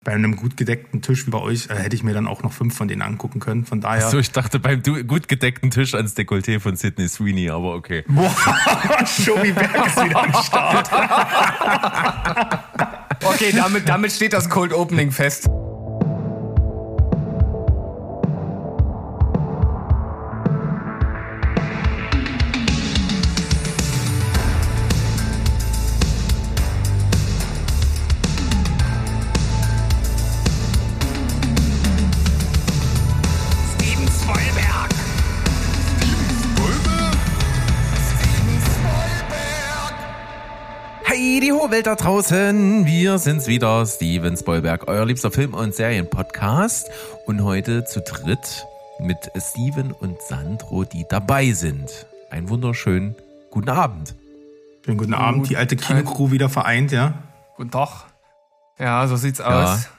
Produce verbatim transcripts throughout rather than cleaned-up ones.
bei einem gut gedeckten Tisch wie bei euch äh, hätte ich mir dann auch noch fünf von denen angucken können. Von daher. Achso, ich dachte beim du- gut gedeckten Tisch ans Dekolleté von Sydney Sweeney, aber okay. Boah, Schobi Berg ist wieder am Start. Okay, damit, damit steht das Cold Opening fest. Hey, die hohe Welt da draußen. Wir sind's wieder, Steven Spoilberg, euer liebster Film- und Serienpodcast. Und heute zu dritt mit Steven und Sandro, die dabei sind. Einen wunderschönen guten Abend. Schönen guten Abend, die alte Kinocrew wieder vereint, ja? Guten Tag. Ja, so sieht's Ja. aus.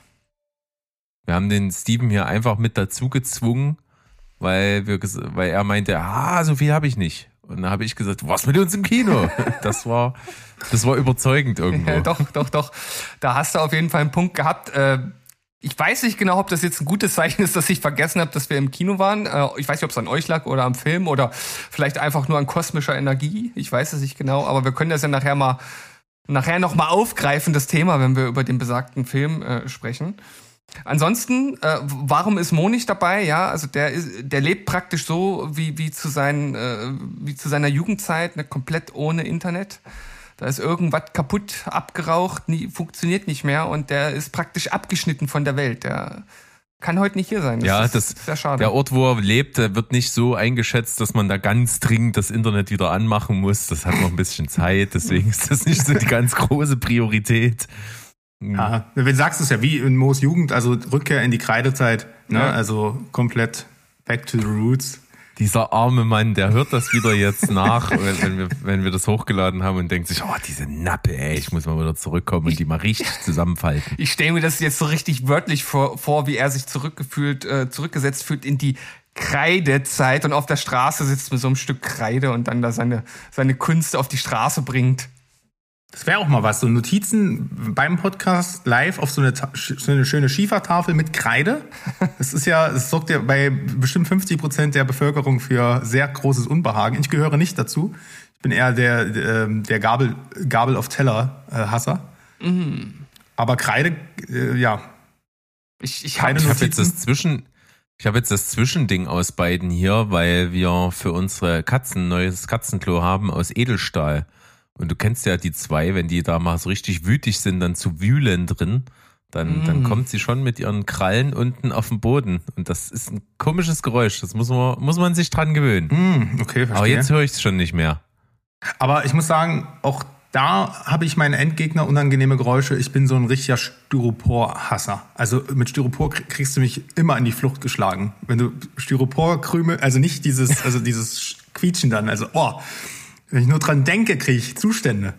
Wir haben den Steven hier einfach mit dazu gezwungen, weil, wir, ges- weil er meinte, ah, so viel habe ich nicht. Und dann habe ich gesagt, du warst mit uns im Kino. Das war, das war überzeugend irgendwo. Ja, doch, doch, doch. Da hast du auf jeden Fall einen Punkt gehabt. Äh, ich weiß nicht genau, ob das jetzt ein gutes Zeichen ist, dass ich vergessen habe, dass wir im Kino waren. Äh, ich weiß nicht, ob es an euch lag oder am Film oder vielleicht einfach nur an kosmischer Energie. Ich weiß es nicht genau, aber wir können das ja nachher mal, nachher noch mal aufgreifen, das Thema, wenn wir über den besagten Film äh, sprechen. Ansonsten, äh, warum ist Mo nicht dabei? Ja, also der ist, der lebt praktisch so wie wie zu seinen äh, wie zu seiner Jugendzeit, ne, komplett ohne Internet. Da ist irgendwas kaputt, abgeraucht, nie, funktioniert nicht mehr und der ist praktisch abgeschnitten von der Welt. Der kann heute nicht hier sein. Das Ja, ist das, sehr schade. der Ort, wo er lebt, der wird nicht so eingeschätzt, dass man da ganz dringend das Internet wieder anmachen muss. Das hat noch ein bisschen Zeit, deswegen ist das nicht so die ganz große Priorität. Ja, du sagst es ja, wie in Moos Jugend, also Rückkehr in die Kreidezeit, ne? Ja. Also komplett back to the roots. Dieser arme Mann, der hört das wieder jetzt nach, wenn wir, wenn wir das hochgeladen haben und denkt sich, oh, diese Nappe, ey, ich muss mal wieder zurückkommen und die mal richtig zusammenfalten. Ich stelle mir das jetzt so richtig wörtlich vor, vor wie er sich zurückgefühlt, äh, zurückgesetzt fühlt in die Kreidezeit und auf der Straße sitzt mit so einem Stück Kreide und dann da seine, seine Kunst auf die Straße bringt. Das wäre auch mal was, so Notizen beim Podcast live auf so eine, Ta- so eine schöne Schiefertafel mit Kreide. Das ist ja, das sorgt ja bei bestimmt fünfzig Prozent der Bevölkerung für sehr großes Unbehagen. Ich gehöre nicht dazu. Ich bin eher der, der, der Gabel, Gabel auf Teller äh, Hasser. Mhm. Aber Kreide, äh, ja. Ich, ich Keine hab, Ich habe jetzt Notizen? das Zwischen, ich habe jetzt das Zwischending aus beiden hier, weil wir für unsere Katzen ein neues Katzenklo haben aus Edelstahl. Und du kennst ja die zwei, wenn die da mal so richtig wütig sind, dann zu wühlen drin, dann, Mm. dann kommt sie schon mit ihren Krallen unten auf den Boden. Und das ist ein komisches Geräusch. Das muss man, muss man sich dran gewöhnen. Hm, okay, verstehe. Aber jetzt höre ich es schon nicht mehr. Aber ich muss sagen, auch da habe ich meine Endgegner, unangenehme Geräusche. Ich bin so ein richtiger Styropor-Hasser. Also mit Styropor krie- kriegst du mich immer in die Flucht geschlagen. Wenn du Styroporkrümel, also nicht dieses, also dieses Quietschen dann, also oh, wenn ich nur dran denke, kriege ich Zustände.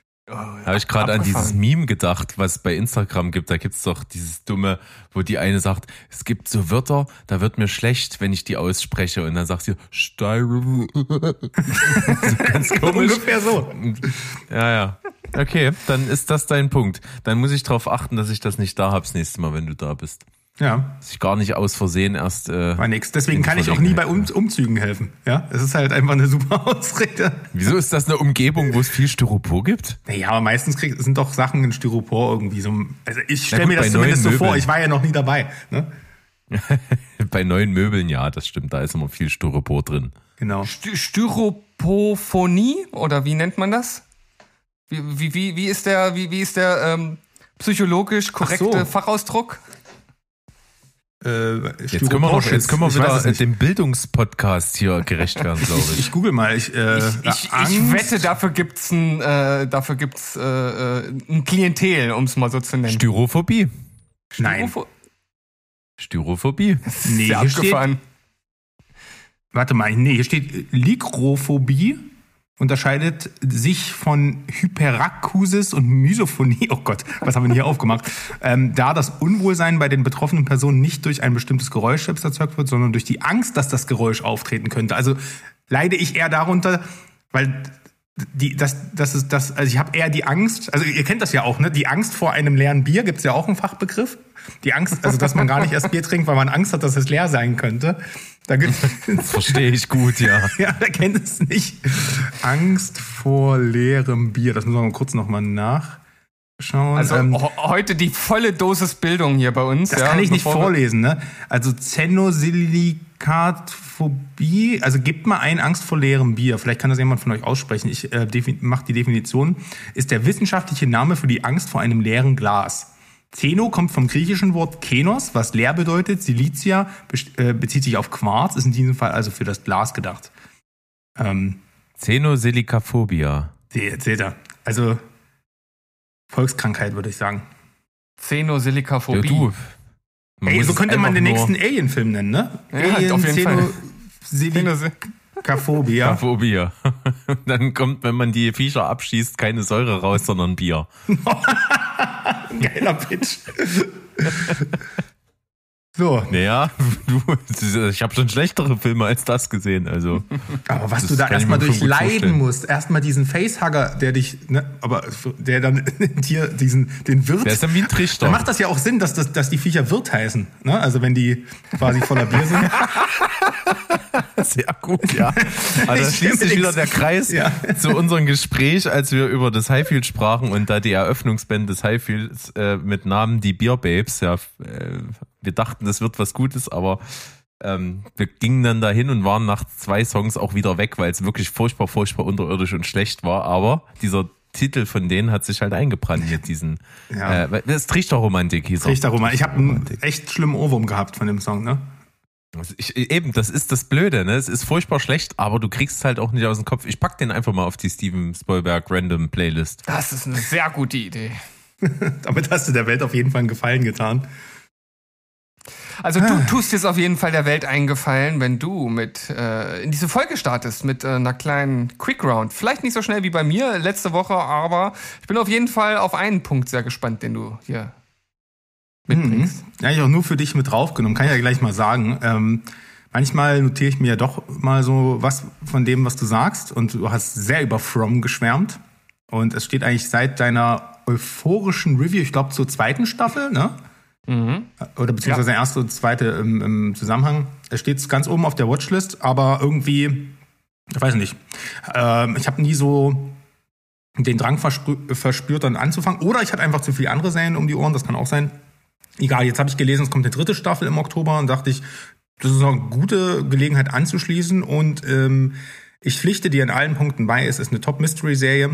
Habe ich gerade an dieses Meme gedacht, was es bei Instagram gibt. Da gibt's doch dieses dumme, wo die eine sagt, es gibt so Wörter, da wird mir schlecht, wenn ich die ausspreche. Und dann sagt sie, Styro. So ganz komisch. Ungefähr so. Ja, ja. Okay, dann ist das dein Punkt. Dann muss ich darauf achten, dass ich das nicht da habe das nächste Mal, wenn du da bist. Ja, Dass ich gar nicht aus Versehen erst... Äh, war nix. Deswegen in kann ich auch nie bei Verlegenheit um Umzügen helfen. Ja, es ist halt einfach eine super Ausrede. Wieso ist das eine Umgebung, wo es viel Styropor gibt? Naja, aber meistens krieg, sind doch Sachen in Styropor irgendwie so. Also ich Na stelle gut, mir das bei zumindest so neuen vor. Möbeln. Ich war ja noch nie dabei. Ne? Bei neuen Möbeln, ja, das stimmt. Da ist immer viel Styropor drin. Genau. Sty- Styropophonie oder wie nennt man das? Wie, wie, wie, wie ist der, wie, wie ist der ähm, psychologisch korrekte Ach so. Fachausdruck? Äh, Jetzt können wir, noch, jetzt können wir Ich weiß es wieder nicht. dem Bildungspodcast hier gerecht werden, glaube Ich, ich. ich google mal. Ich, äh, Ich, ich, Angst. ich wette, dafür gibt's ein, äh, dafür gibt's äh, äh, ein Klientel, um es mal so zu nennen. Styrophobie. Nein. Styropho- Styrophobie. Nee, Sehr hier steht, abgefahren. warte mal, nee, hier steht Lygrophobie unterscheidet sich von Hyperakusis und Misophonie. Oh Gott, was haben wir denn hier aufgemacht? Ähm, da das Unwohlsein bei den betroffenen Personen nicht durch ein bestimmtes Geräusch selbst erzeugt wird, sondern durch die Angst, dass das Geräusch auftreten könnte. Also leide ich eher darunter, weil die, das, das ist das, also ich habe eher die Angst, also ihr kennt das ja auch, ne? Die Angst vor einem leeren Bier, gibt's ja auch einen Fachbegriff. Die Angst, also dass man gar nicht erst Bier trinkt, weil man Angst hat, dass es leer sein könnte. Da gibt's das verstehe ich gut, ja. Ja, wer kennt es nicht? Angst vor leerem Bier. Das müssen wir mal kurz nochmal nachschauen. Also ähm, heute die volle Dosis Bildung hier bei uns. Das ja, kann ich nicht bevor vorlesen, ne? Also Zenosilikaphobie, also gebt mal ein Angst vor leerem Bier. Vielleicht kann das jemand von euch aussprechen. Ich äh, mache die Definition. Ist der wissenschaftliche Name für die Angst vor einem leeren Glas. Zeno kommt vom griechischen Wort Kenos, was leer bedeutet. Silicia äh, bezieht sich auf Quarz, ist in diesem Fall also für das Glas gedacht. Ähm, Zenosilikaphobia. Seht ihr. Also Volkskrankheit, würde ich sagen. Zenosilikaphobie. Ja, du. Man Ey, so könnte man den nur- nächsten Alien-Film nennen, ne? Ja, Alien, auf jeden Fall. Zenosilikaphobia. Phobia. Dann kommt, wenn man die Viecher abschießt, keine Säure raus, sondern Bier. Geiler Pitch. So. Naja, du, ich habe schon schlechtere Filme als das gesehen, also. Aber was Das du da kann ich erstmal mir schon gut durchleiden vorstellen. musst, erstmal diesen Facehugger, der dich, ne, aber der dann dir diesen, den Wirt. Der ist ja wie ein Trichter. Da macht das ja auch Sinn, dass, das, dass die Viecher Wirt heißen, ne? Also wenn die quasi voller Bier sind. Sehr gut, ja. Also da Ich schließt sich stell mir wieder der nix- Kreis Ja. zu unserem Gespräch, als wir über das Highfield sprachen und da die Eröffnungsband des Highfields äh, mit Namen die Beer Babes, ja, äh, wir dachten, das wird was Gutes, aber ähm, wir gingen dann dahin und waren nach zwei Songs auch wieder weg, weil es wirklich furchtbar, furchtbar unterirdisch und schlecht war, aber dieser Titel von denen hat sich halt eingebrannt mit diesen, Ja. äh, das Trichterromantik hieß er. Trichterroman. Ich habe einen echt schlimmen Ohrwurm gehabt von dem Song, ne? Also ich, eben, das ist das Blöde, ne? Es ist furchtbar schlecht, aber du kriegst es halt auch nicht aus dem Kopf. Ich pack den einfach mal auf die Steven Spielberg Random Playlist. Das ist eine sehr gute Idee. Damit hast du der Welt auf jeden Fall einen Gefallen getan. Also du tust jetzt auf jeden Fall der Welt einen Gefallen, wenn du mit äh, in diese Folge startest mit äh, einer kleinen Quick Round. Vielleicht nicht so schnell wie bei mir letzte Woche, aber ich bin auf jeden Fall auf einen Punkt sehr gespannt, den du hier mitbringst. Mhm. Ja, ich auch nur für dich mit draufgenommen, kann ich ja gleich mal sagen. Ähm, manchmal notiere ich mir ja doch mal so was von dem, was du sagst, und du hast sehr über From geschwärmt. Und es steht eigentlich seit deiner euphorischen Review, ich glaube zur zweiten Staffel, ne? Mhm. Oder beziehungsweise ja. erste und zweite im, im Zusammenhang. Es steht ganz oben auf der Watchlist, aber irgendwie, ich weiß nicht, ähm, ich habe nie so den Drang verspür, verspürt, dann anzufangen. Oder ich hatte einfach zu viele andere Serien um die Ohren, das kann auch sein. Egal, jetzt habe ich gelesen, es kommt eine dritte Staffel im Oktober und dachte ich, das ist eine gute Gelegenheit anzuschließen. Und ähm, ich pflichte dir in allen Punkten bei, es ist eine Top-Mystery-Serie.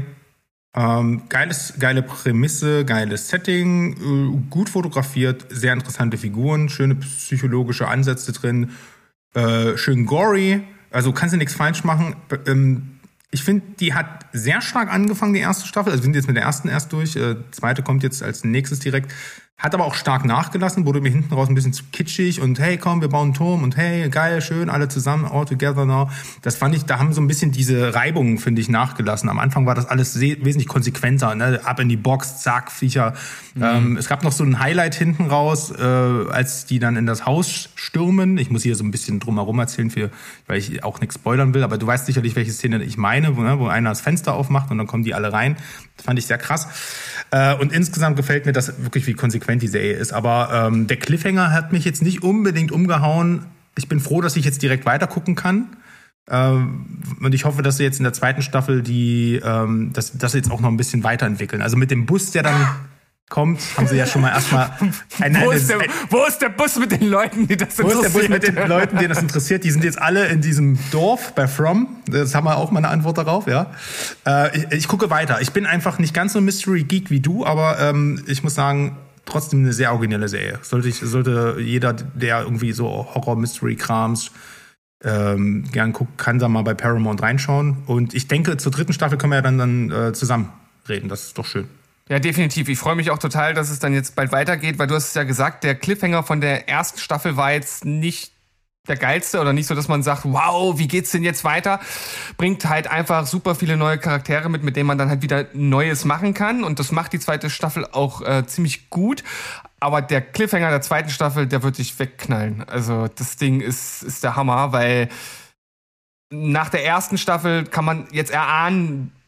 Ähm, geiles, geile Prämisse, geiles Setting, äh, gut fotografiert, sehr interessante Figuren, schöne psychologische Ansätze drin, äh, schön gory, also kannst du nichts falsch machen. Ähm, ich finde, die hat sehr stark angefangen, die erste Staffel, also wir sind jetzt mit der ersten erst durch, äh, zweite kommt jetzt als nächstes direkt. Hat aber auch stark nachgelassen, wurde mir hinten raus ein bisschen zu kitschig und hey, komm, wir bauen einen Turm und hey, geil, schön, alle zusammen, all together now. Das fand ich, da haben so ein bisschen diese Reibungen, finde ich, nachgelassen. Am Anfang war das alles se- wesentlich konsequenter, ne? Ab in die Box, zack, Viecher. Mhm. Ähm, es gab noch so ein Highlight hinten raus, äh, als die dann in das Haus stürmen. Ich muss hier so ein bisschen drumherum erzählen, für, weil ich auch nichts spoilern will, aber du weißt sicherlich, welche Szene ich meine, wo, ne? wo einer das Fenster aufmacht und dann kommen die alle rein. Das fand ich sehr krass. Äh, und insgesamt gefällt mir das wirklich, wie konsequent die Serie ist. Aber ähm, der Cliffhanger hat mich jetzt nicht unbedingt umgehauen. Ich bin froh, dass ich jetzt direkt weiter gucken kann. Ähm, und ich hoffe, dass sie jetzt in der zweiten Staffel die, ähm, das, das jetzt auch noch ein bisschen weiterentwickeln. Also mit dem Bus, der dann kommt, haben sie ja schon mal erstmal eine, Wo eine, ist, der, wo ist der Bus mit den Leuten, die das Wo ist der Bus interessiert? mit den Leuten, denen das interessiert? Die sind jetzt alle in diesem Dorf bei From. Das haben wir auch mal eine Antwort darauf, ja. Äh, ich, ich gucke weiter. Ich bin einfach nicht ganz so Mystery-Geek wie du, aber ähm, ich muss sagen, trotzdem eine sehr originelle Serie. Sollte, ich, sollte jeder, der irgendwie so Horror-Mystery-Krams ähm, gern guckt, kann da mal bei Paramount reinschauen. Und ich denke, zur dritten Staffel können wir ja dann, dann äh, zusammen reden. Das ist doch schön. Ja, definitiv. Ich freue mich auch total, dass es dann jetzt bald weitergeht, weil du hast es ja gesagt, der Cliffhanger von der ersten Staffel war jetzt nicht der geilste oder nicht so, dass man sagt, wow, wie geht's denn jetzt weiter? Bringt halt einfach super viele neue Charaktere mit, mit denen man dann halt wieder Neues machen kann, und das macht die zweite Staffel auch äh, ziemlich gut. Aber der Cliffhanger der zweiten Staffel, der wird dich wegknallen. Also das Ding ist, ist der Hammer, weil nach der ersten Staffel kann man jetzt erahnen,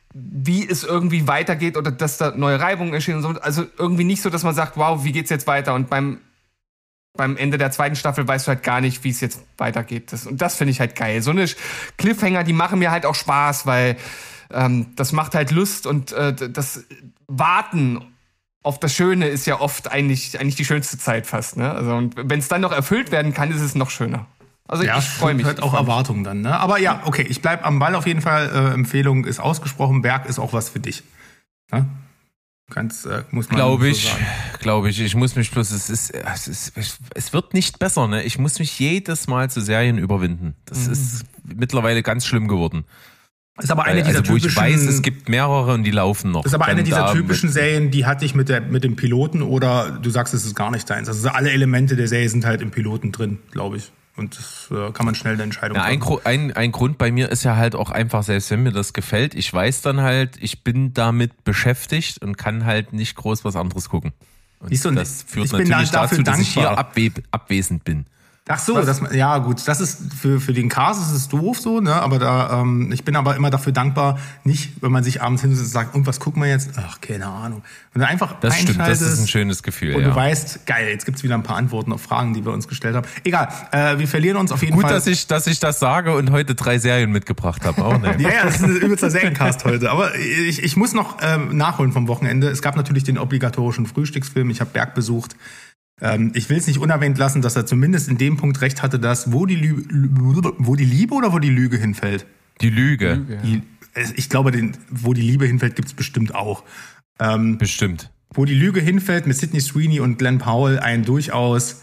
wie es irgendwie weitergeht oder dass da neue Reibungen entstehen und so. Also irgendwie nicht so, dass man sagt, wow, wie geht's jetzt weiter? Und beim beim Ende der zweiten Staffel weißt du halt gar nicht, wie es jetzt weitergeht. Das, und das finde ich halt geil. So eine Cliffhanger, die machen mir halt auch Spaß, weil ähm, das macht halt Lust und äh, das Warten auf das Schöne ist ja oft eigentlich, eigentlich die schönste Zeit fast. Ne? Also, und wenn es dann noch erfüllt werden kann, ist es noch schöner. Also ja, ich freue mich. Hört auch Erwartungen dann. Ne? Aber ja, okay, ich bleib am Ball auf jeden Fall. Äh, Empfehlung ist ausgesprochen. Berg ist auch was für dich. Ja? Ganz, äh, muss man glaube so ich, sagen. glaube ich. Ich muss mich bloß, es ist, es ist, es wird nicht besser, ne? Ich muss mich jedes Mal zu Serien überwinden. Das mhm. ist mittlerweile ganz schlimm geworden. Ist aber eine dieser also, wo typischen, ich weiß, es gibt mehrere und die laufen noch. Ist aber eine dieser typischen mit, Serien, die hatte ich mit der, mit dem Piloten oder du sagst, es ist gar nicht deins. Also alle Elemente der Serie sind halt im Piloten drin, glaube ich. Und das äh, kann man schnell eine Entscheidung ja, ein, ein, ein Grund bei mir ist ja halt auch einfach, selbst wenn mir das gefällt, ich weiß dann halt, ich bin damit beschäftigt und kann halt nicht groß was anderes gucken. Und Siehst du, das führt ich bin natürlich dafür dazu, dass dankbar. ich hier abwe abwesend bin. Ach so, das, ja gut, das ist für für den Cast ist es doof so, ne? Aber da, ähm, ich bin aber immer dafür dankbar, nicht, wenn man sich abends hinsetzt und sagt, und was gucken wir jetzt? Ach, keine Ahnung. Und dann einfach das stimmt, das ist ein einschaltest schönes Gefühl. und ja. du weißt, geil, jetzt gibt's wieder ein paar Antworten auf Fragen, die wir uns gestellt haben. Egal, äh, wir verlieren uns auf jeden Gut, Fall. Gut, dass ich, dass ich das sage und heute drei Serien mitgebracht habe. Auch ne? Ja, ja, das ist ein übelster Seriencast heute. Aber ich, ich muss noch ähm, nachholen vom Wochenende. Es gab natürlich den obligatorischen Frühstücksfilm. Ich habe Berg besucht. Ähm, ich will es nicht unerwähnt lassen, dass er zumindest in dem Punkt recht hatte, dass wo die, Lü wo die Liebe oder wo die Lüge hinfällt. Die Lüge. Lüge ja. Die, ich glaube, den, wo die Liebe hinfällt, gibt's bestimmt auch. Ähm, bestimmt. Wo die Lüge hinfällt mit Sydney Sweeney und Glenn Powell ein durchaus,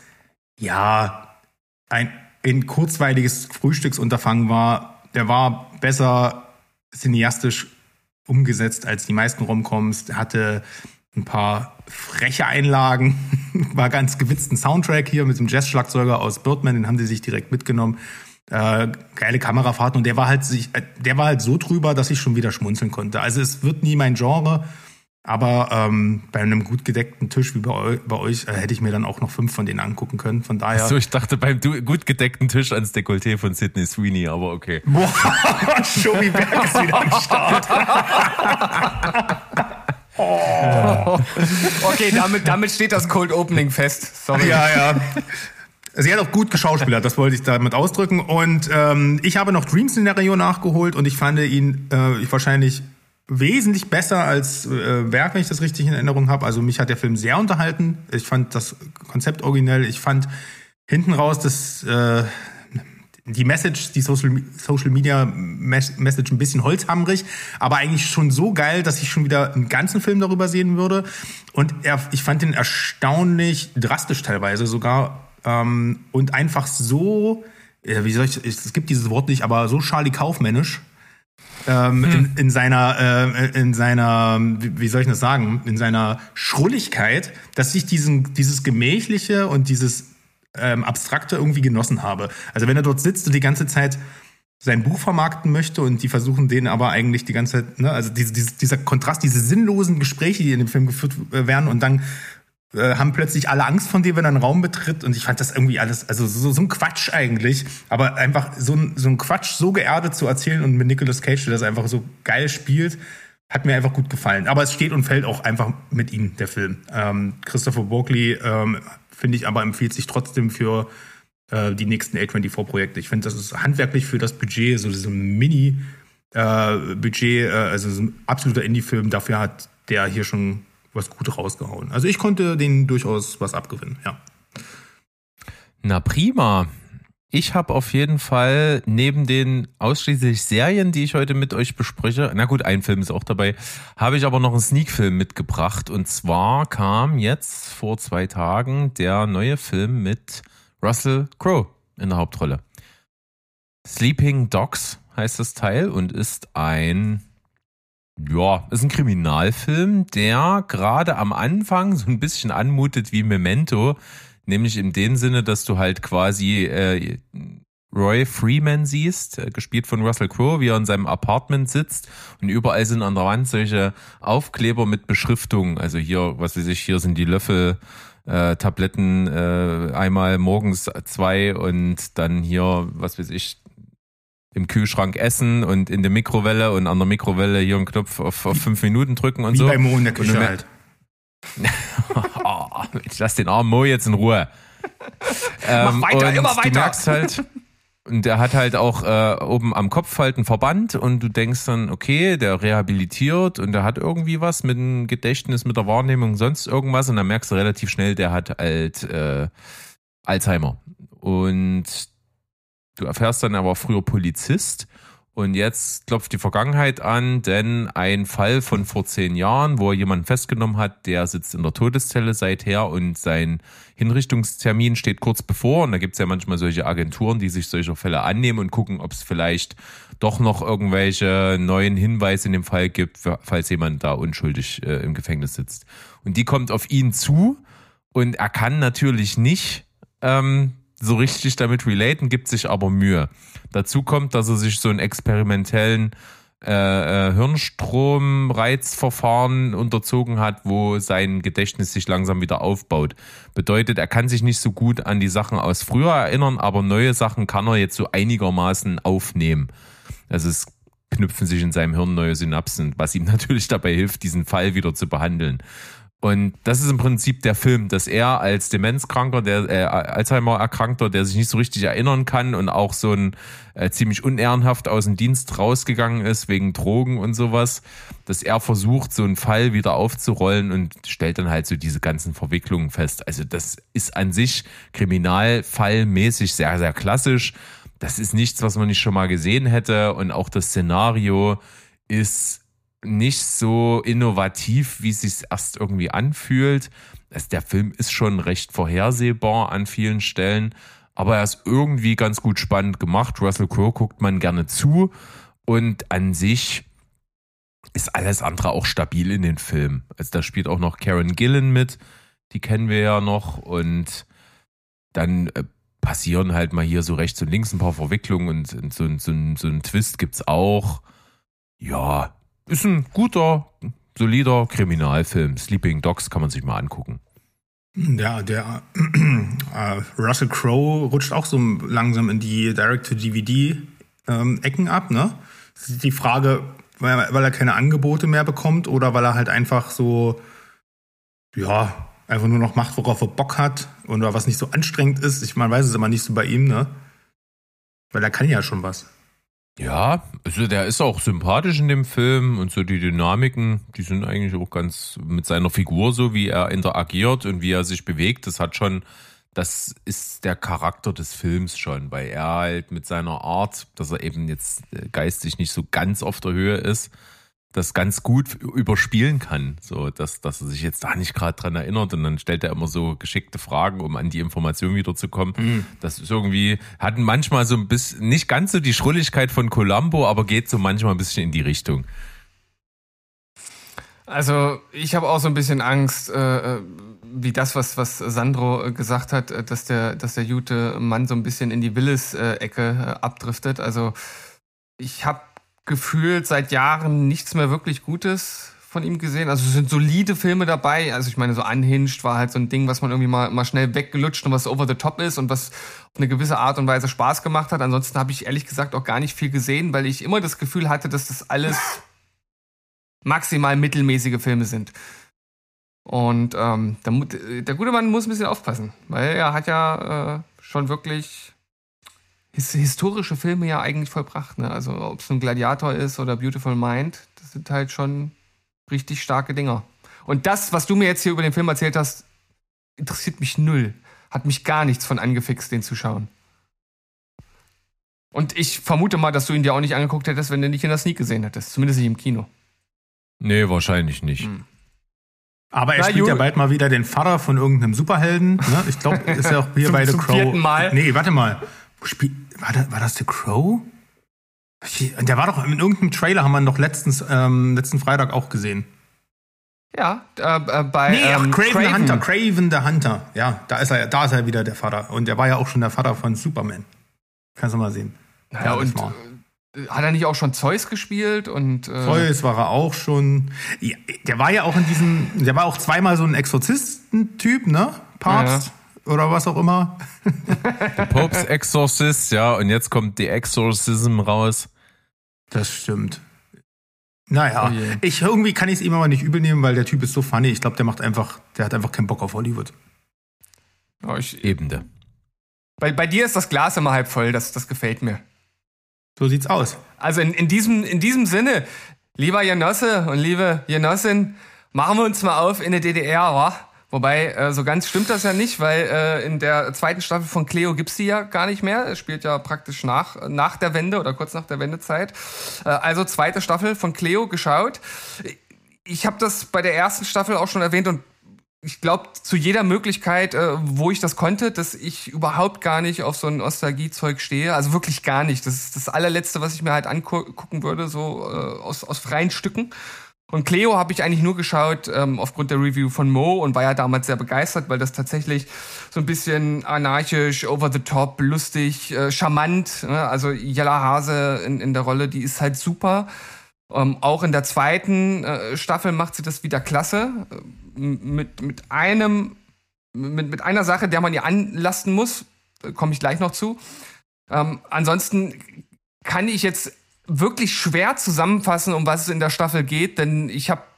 ja, ein, ein kurzweiliges Frühstücksunterfangen war. Der war besser cineastisch umgesetzt als die meisten Romcoms. Der hatte ein paar freche Einlagen, war ganz gewitzten Soundtrack hier mit dem Jazz-Schlagzeuger aus Birdman, den haben sie sich direkt mitgenommen. Äh, geile Kamerafahrten und der war halt sich, der war halt so drüber, dass ich schon wieder schmunzeln konnte. Also es wird nie mein Genre, aber ähm, bei einem gut gedeckten Tisch wie bei, eu bei euch äh, hätte ich mir dann auch noch fünf von denen angucken können. Von daher. Ach so, ich dachte beim gut gedeckten Tisch ans Dekolleté von Sydney Sweeney, aber okay. Boah, Schobi Berg ist wieder am Start. Oh. Okay, damit, damit steht das Cold Opening fest. Sorry. Ja, ja. Sie hat auch gut geschauspielert, das wollte ich damit ausdrücken. Und ähm, ich habe noch Dream Scenario nachgeholt und ich fand ihn äh, wahrscheinlich wesentlich besser als äh, Berg, wenn ich das richtig in Erinnerung habe. Also mich hat der Film sehr unterhalten. Ich fand das Konzept originell. Ich fand hinten raus das äh, die Message, die Social, Social Media Message ein bisschen holzhammerig, aber eigentlich schon so geil, dass ich schon wieder einen ganzen Film darüber sehen würde. Und er, ich fand ihn erstaunlich drastisch teilweise sogar ähm, und einfach so, äh, wie soll ich, es gibt dieses Wort nicht, aber so Charlie Kaufmännisch ähm, hm. in, in seiner, äh, in seiner, wie soll ich das sagen, in seiner Schrulligkeit, dass ich diesen, dieses Gemächliche und dieses Ähm, Abstrakte irgendwie genossen habe. Also wenn er dort sitzt und die ganze Zeit sein Buch vermarkten möchte und die versuchen den aber eigentlich die ganze Zeit, ne, also diese, diese, dieser Kontrast, diese sinnlosen Gespräche, die in dem Film geführt werden und dann äh, haben plötzlich alle Angst von dir, wenn er einen Raum betritt und ich fand das irgendwie alles, also so, so ein Quatsch eigentlich, aber einfach so ein, so ein Quatsch so geerdet zu erzählen und mit Nicolas Cage, der das einfach so geil spielt, hat mir einfach gut gefallen. Aber es steht und fällt auch einfach mit ihm, der Film. Ähm, Christopher Walken, ähm, finde ich aber empfiehlt sich trotzdem für äh, die nächsten A vierundzwanzig-Projekte. Ich finde, das ist handwerklich für das Budget, so diese Mini-Budget, äh, äh, also so ein absoluter Indie-Film, dafür hat der hier schon was Gutes rausgehauen. Also ich konnte denen durchaus was abgewinnen, ja. Na prima. Ich habe auf jeden Fall neben den ausschließlich Serien, die ich heute mit euch bespreche, na gut, ein Film ist auch dabei, habe ich aber noch einen Sneak-Film mitgebracht. Und zwar kam jetzt vor zwei Tagen der neue Film mit Russell Crowe in der Hauptrolle. Sleeping Dogs heißt das Teil und ist ein, ja, ist ein Kriminalfilm, der gerade am Anfang so ein bisschen anmutet wie Memento. Nämlich in dem Sinne, dass du halt quasi äh, Roy Freeman siehst, äh, gespielt von Russell Crowe, wie er in seinem Apartment sitzt und überall sind an der Wand solche Aufkleber mit Beschriftung. Also hier, was weiß ich, hier sind die Löffel, äh, Tabletten, äh, einmal morgens zwei und dann hier, was weiß ich, im Kühlschrank essen und in der Mikrowelle und an der Mikrowelle hier einen Knopf auf, auf fünf Minuten drücken und Wie so. bei Mo in der Küche halt. Oh, ich lass den armen Mo jetzt in Ruhe. Ähm, Mach weiter, und immer weiter. Du merkst halt, und der hat halt auch äh, oben am Kopf halt einen Verband und du denkst dann, okay, der rehabilitiert und der hat irgendwie was mit dem Gedächtnis, mit der Wahrnehmung, sonst irgendwas und dann merkst du relativ schnell, der hat halt äh, Alzheimer. Und du erfährst dann, er war früher Polizist und jetzt klopft die Vergangenheit an, denn ein Fall von vor zehn Jahren, wo er jemanden festgenommen hat, der sitzt in der Todeszelle seither und sein Hinrichtungstermin steht kurz bevor. Und da gibt es ja manchmal solche Agenturen, die sich solcher Fälle annehmen und gucken, ob es vielleicht doch noch irgendwelche neuen Hinweise in dem Fall gibt, falls jemand da unschuldig äh, im Gefängnis sitzt. Und die kommt auf ihn zu und er kann natürlich nicht ähm, so richtig damit relaten, gibt sich aber Mühe. Dazu kommt, dass er sich so einen experimentellen äh, äh, Hirnstromreizverfahren unterzogen hat, wo sein Gedächtnis sich langsam wieder aufbaut. Bedeutet, er kann sich nicht so gut an die Sachen aus früher erinnern, aber neue Sachen kann er jetzt so einigermaßen aufnehmen. Also es knüpfen sich in seinem Hirn neue Synapsen, was ihm natürlich dabei hilft, diesen Fall wieder zu behandeln. Und das ist im Prinzip der Film, dass er als Demenzkranker, der äh, Alzheimer-Erkrankter, der sich nicht so richtig erinnern kann und auch so ein äh, ziemlich unehrenhaft aus dem Dienst rausgegangen ist wegen Drogen und sowas, dass er versucht, so einen Fall wieder aufzurollen und stellt dann halt so diese ganzen Verwicklungen fest. Also das ist an sich kriminalfallmäßig sehr, sehr klassisch. Das ist nichts, was man nicht schon mal gesehen hätte und auch das Szenario ist nicht so innovativ, wie es sich erst irgendwie anfühlt. Also der Film ist schon recht vorhersehbar an vielen Stellen, aber er ist irgendwie ganz gut spannend gemacht. Russell Crowe guckt man gerne zu und an sich ist alles andere auch stabil in den Film. Also da spielt auch noch Karen Gillan mit, die kennen wir ja noch und dann äh, passieren halt mal hier so rechts und links ein paar Verwicklungen und, und so, so, so einen Twist gibt's auch. Ja, ist ein guter, solider Kriminalfilm. Sleeping Dogs kann man sich mal angucken. Ja, der äh, Russell Crowe rutscht auch so langsam in die Direct-to-D V D-Ecken ähm, ab, ne? Das ist die Frage, weil er, weil er keine Angebote mehr bekommt oder weil er halt einfach so, ja, einfach nur noch macht, worauf er Bock hat oder was nicht so anstrengend ist. Ich meine, weiß es immer nicht so bei ihm, ne? Weil er kann ja schon was. Ja, also der ist auch sympathisch in dem Film und so die Dynamiken, die sind eigentlich auch ganz mit seiner Figur, so wie er interagiert und wie er sich bewegt, das hat schon, das ist der Charakter des Films schon, weil er halt mit seiner Art, dass er eben jetzt geistig nicht so ganz auf der Höhe ist, das ganz gut überspielen kann, so dass, dass er sich jetzt da nicht gerade dran erinnert und dann stellt er immer so geschickte Fragen, um an die Information wiederzukommen. Mhm. Das ist irgendwie, hat manchmal so ein bisschen, nicht ganz so die Schrulligkeit von Columbo, aber geht so manchmal ein bisschen in die Richtung. Also ich habe auch so ein bisschen Angst, äh, wie das, was, was Sandro gesagt hat, dass der, dass der gute Mann so ein bisschen in die Willis-Ecke abdriftet. Also ich habe gefühlt seit Jahren nichts mehr wirklich Gutes von ihm gesehen. Also es sind solide Filme dabei. Also ich meine, so Unhinged war halt so ein Ding, was man irgendwie mal, mal schnell weggelutscht und was over the top ist und was auf eine gewisse Art und Weise Spaß gemacht hat. Ansonsten habe ich ehrlich gesagt auch gar nicht viel gesehen, weil ich immer das Gefühl hatte, dass das alles maximal mittelmäßige Filme sind. Und ähm, der, der gute Mann muss ein bisschen aufpassen, weil er hat ja äh, schon wirklich historische Filme ja eigentlich vollbracht, ne? Also ob es ein Gladiator ist oder Beautiful Mind, das sind halt schon richtig starke Dinger. Und das, was du mir jetzt hier über den Film erzählt hast, interessiert mich null. Hat mich gar nichts von angefixt, den zu schauen. Und ich vermute mal, dass du ihn dir auch nicht angeguckt hättest, wenn du nicht in der Sneak gesehen hättest. Zumindest nicht im Kino. Nee, wahrscheinlich nicht. Hm. Aber er Na, spielt Ju- ja bald mal wieder den Vater von irgendeinem Superhelden. Ne? Ich glaube, ist ja auch hier Zum- bei The zum Crow. vierten Mal. Nee, warte mal. Spiel, war, das, war das The Crow? Der war doch in irgendeinem Trailer, haben wir ihn doch letztens, ähm, letzten Freitag auch gesehen. Ja, äh, äh, bei Nee, ach, ähm, Craven, Craven. the Hunter. Craven the Hunter. Ja, da ist er, da ist er wieder der Vater. Und der war ja auch schon der Vater von Superman. Kannst du mal sehen. Ja, und das war- äh, hat er nicht auch schon Zeus gespielt? Und äh, Zeus war er auch schon. Ja, der war ja auch in diesem, der war auch zweimal so ein Exorzisten-Typ, ne? Papst. oder was auch immer. The Pope's Exorcist, ja, und jetzt kommt The Exorcism raus. Das stimmt. Naja, Oh je. ich irgendwie kann ich es ihm aber nicht übel nehmen, weil der Typ ist so funny. Ich glaube, der macht einfach, der hat einfach keinen Bock auf Hollywood. Ja, ich, Ebene. bei, bei dir ist das Glas immer halb voll, das, das gefällt mir. So sieht's aus. Also in, in, diesem, in diesem Sinne, lieber Genosse und liebe Genossin, machen wir uns mal auf in der D D R, wa? Wobei, äh, so ganz stimmt das ja nicht, weil äh, in der zweiten Staffel von Cleo gibt's die ja gar nicht mehr. Es spielt ja praktisch nach, nach der Wende oder kurz nach der Wendezeit. Äh, also zweite Staffel von Cleo geschaut. Ich habe das bei der ersten Staffel auch schon erwähnt und ich glaube, zu jeder Möglichkeit, äh, wo ich das konnte, dass ich überhaupt gar nicht auf so ein Nostalgie-Zeug stehe. Also wirklich gar nicht. Das ist das allerletzte, was ich mir halt angucken würde, so äh, aus, aus freien Stücken. Und Cleo habe ich eigentlich nur geschaut ähm, aufgrund der Review von Mo und war ja damals sehr begeistert, weil das tatsächlich so ein bisschen anarchisch, over the top, lustig, äh, charmant, ne? Also Jella Hase in, in der Rolle, die ist halt super. Ähm, auch in der zweiten äh, Staffel macht sie das wieder klasse. Äh, mit, mit einem, mit, mit einer Sache, der man ihr anlasten muss, äh, komme ich gleich noch zu. Ähm, ansonsten kann ich jetzt wirklich schwer zusammenfassen, um was es in der Staffel geht, denn ich habe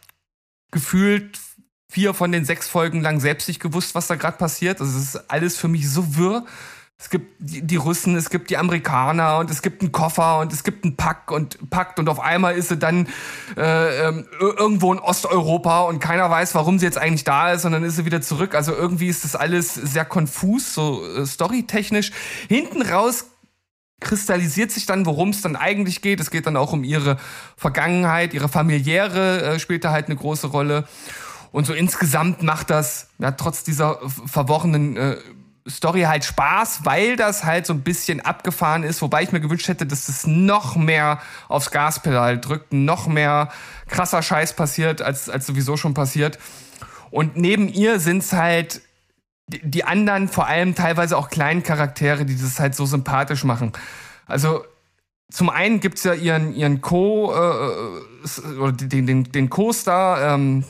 gefühlt vier von den sechs Folgen lang selbst nicht gewusst, was da gerade passiert. Also es ist alles für mich so wirr. Es gibt die, die Russen, es gibt die Amerikaner und es gibt einen Koffer und es gibt einen Pack und Pakt und auf einmal ist sie dann äh, ähm, irgendwo in Osteuropa und keiner weiß, warum sie jetzt eigentlich da ist und dann ist sie wieder zurück. Also irgendwie ist das alles sehr konfus, so äh, storytechnisch. Hinten raus kristallisiert sich dann, worum es dann eigentlich geht. Es geht dann auch um ihre Vergangenheit, ihre familiäre äh, spielt da halt eine große Rolle. Und so insgesamt macht das ja trotz dieser verworrenen äh, Story halt Spaß, weil das halt so ein bisschen abgefahren ist, wobei ich mir gewünscht hätte, dass das noch mehr aufs Gaspedal drückt, noch mehr krasser Scheiß passiert, als, als sowieso schon passiert. Und neben ihr sind's halt die anderen, vor allem teilweise auch kleinen Charaktere, die das halt so sympathisch machen. Also zum einen gibt's ja ihren ihren Co äh, oder den den den Co-Star ähm,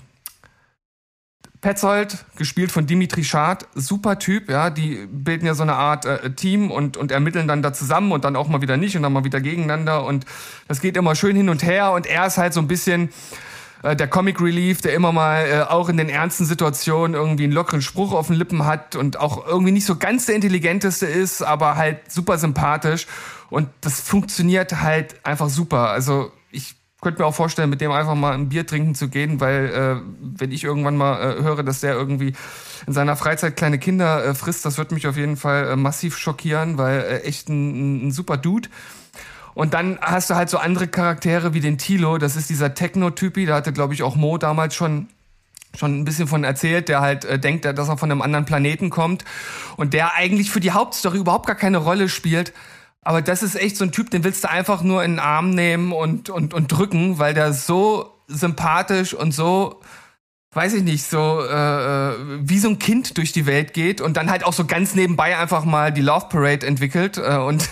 Petzold, gespielt von Dimitri Schad, super Typ, ja, die bilden ja so eine Art äh, Team und und ermitteln dann da zusammen und dann auch mal wieder nicht und dann mal wieder gegeneinander und das geht immer schön hin und her und er ist halt so ein bisschen der Comic Relief, der immer mal äh, auch in den ernsten Situationen irgendwie einen lockeren Spruch auf den Lippen hat und auch irgendwie nicht so ganz der intelligenteste ist, aber halt super sympathisch und das funktioniert halt einfach super. Also ich könnte mir auch vorstellen, mit dem einfach mal ein Bier trinken zu gehen, weil äh, wenn ich irgendwann mal äh, höre, dass der irgendwie in seiner Freizeit kleine Kinder äh, frisst, das wird mich auf jeden Fall äh, massiv schockieren, weil äh, echt ein, ein super Dude. Und dann hast du halt so andere Charaktere wie den Tilo, das ist dieser Techno-Typi, da hatte, glaube ich, auch Mo damals schon schon ein bisschen von erzählt, der halt äh, denkt, dass er von einem anderen Planeten kommt und der eigentlich für die Hauptstory überhaupt gar keine Rolle spielt. Aber das ist echt so ein Typ, den willst du einfach nur in den Arm nehmen und, und, und drücken, weil der so sympathisch und so, weiß ich nicht, so äh, wie so ein Kind durch die Welt geht und dann halt auch so ganz nebenbei einfach mal die Love Parade entwickelt äh, und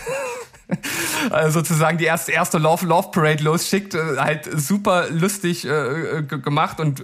also sozusagen die erste erste Love Love Parade losschickt, äh, halt super lustig äh, g- gemacht und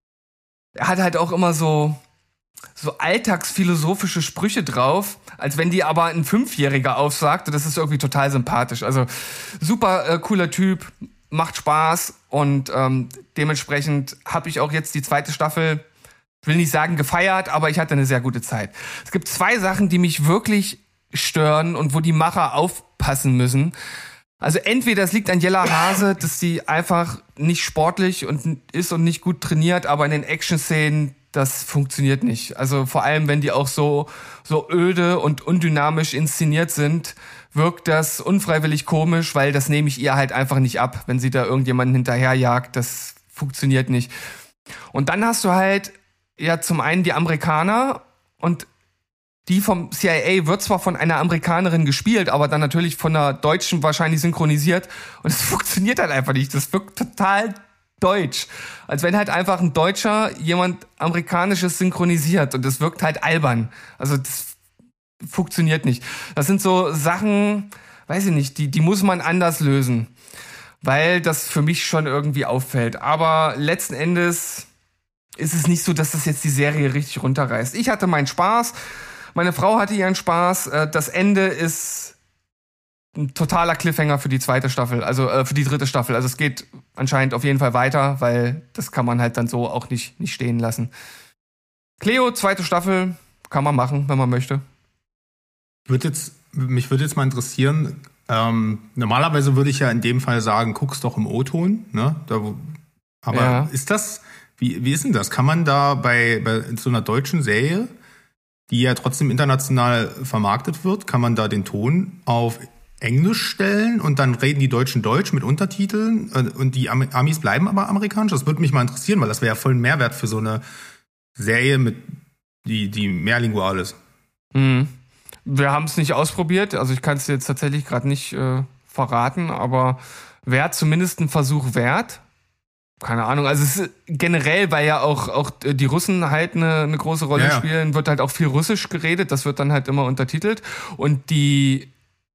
er hat halt auch immer so so alltagsphilosophische Sprüche drauf, als wenn die aber ein Fünfjähriger aufsagt. Und das ist irgendwie total sympathisch. Also super äh, cooler Typ, macht Spaß und ähm, dementsprechend habe ich auch jetzt die zweite Staffel, will nicht sagen gefeiert, aber ich hatte eine sehr gute Zeit. Es gibt zwei Sachen, die mich wirklich stören und wo die Macher aufpassen müssen. Also entweder es liegt an Jella Hase, dass sie einfach nicht sportlich und ist und nicht gut trainiert, aber in den Action-Szenen, das funktioniert nicht. Also vor allem, wenn die auch so so öde und undynamisch inszeniert sind, wirkt das unfreiwillig komisch, weil das nehme ich ihr halt einfach nicht ab, wenn sie da irgendjemanden hinterherjagt. Das funktioniert nicht. Und dann hast du halt ja zum einen die Amerikaner und die vom C I A wird zwar von einer Amerikanerin gespielt, aber dann natürlich von einer Deutschen wahrscheinlich synchronisiert. Und es funktioniert halt einfach nicht. Das wirkt total deutsch. Als wenn halt einfach ein Deutscher jemand Amerikanisches synchronisiert. Und das wirkt halt albern. Also das funktioniert nicht. Das sind so Sachen, weiß ich nicht, die, die muss man anders lösen. Weil das für mich schon irgendwie auffällt. Aber letzten Endes ist es nicht so, dass das jetzt die Serie richtig runterreißt. Ich hatte meinen Spaß. Meine Frau hatte ihren Spaß. Äh, das Ende ist ein totaler Cliffhanger für die zweite Staffel, also äh, für die dritte Staffel. Also es geht anscheinend auf jeden Fall weiter, weil das kann man halt dann so auch nicht, nicht stehen lassen. Cleo, zweite Staffel, kann man machen, wenn man möchte. Wird jetzt, mich würde jetzt mal interessieren, ähm, normalerweise würde ich ja in dem Fall sagen, guck's doch im O-Ton, ne? Da, aber ja. ist das, wie, wie ist denn das? Kann man da bei, bei so einer deutschen Serie, die ja trotzdem international vermarktet wird, kann man da den Ton auf Englisch stellen und dann reden die Deutschen Deutsch mit Untertiteln und die Amis bleiben aber amerikanisch? Das würde mich mal interessieren, weil das wäre ja voll ein Mehrwert für so eine Serie, mit die, die mehrlingual ist. Mhm. Wir haben es nicht ausprobiert, also ich kann es jetzt tatsächlich gerade nicht äh, verraten, aber wäre zumindest ein Versuch wert. Keine Ahnung, also es ist generell, weil ja auch, auch die Russen halt eine, eine große Rolle ja. spielen, wird halt auch viel Russisch geredet, das wird dann halt immer untertitelt. Und die,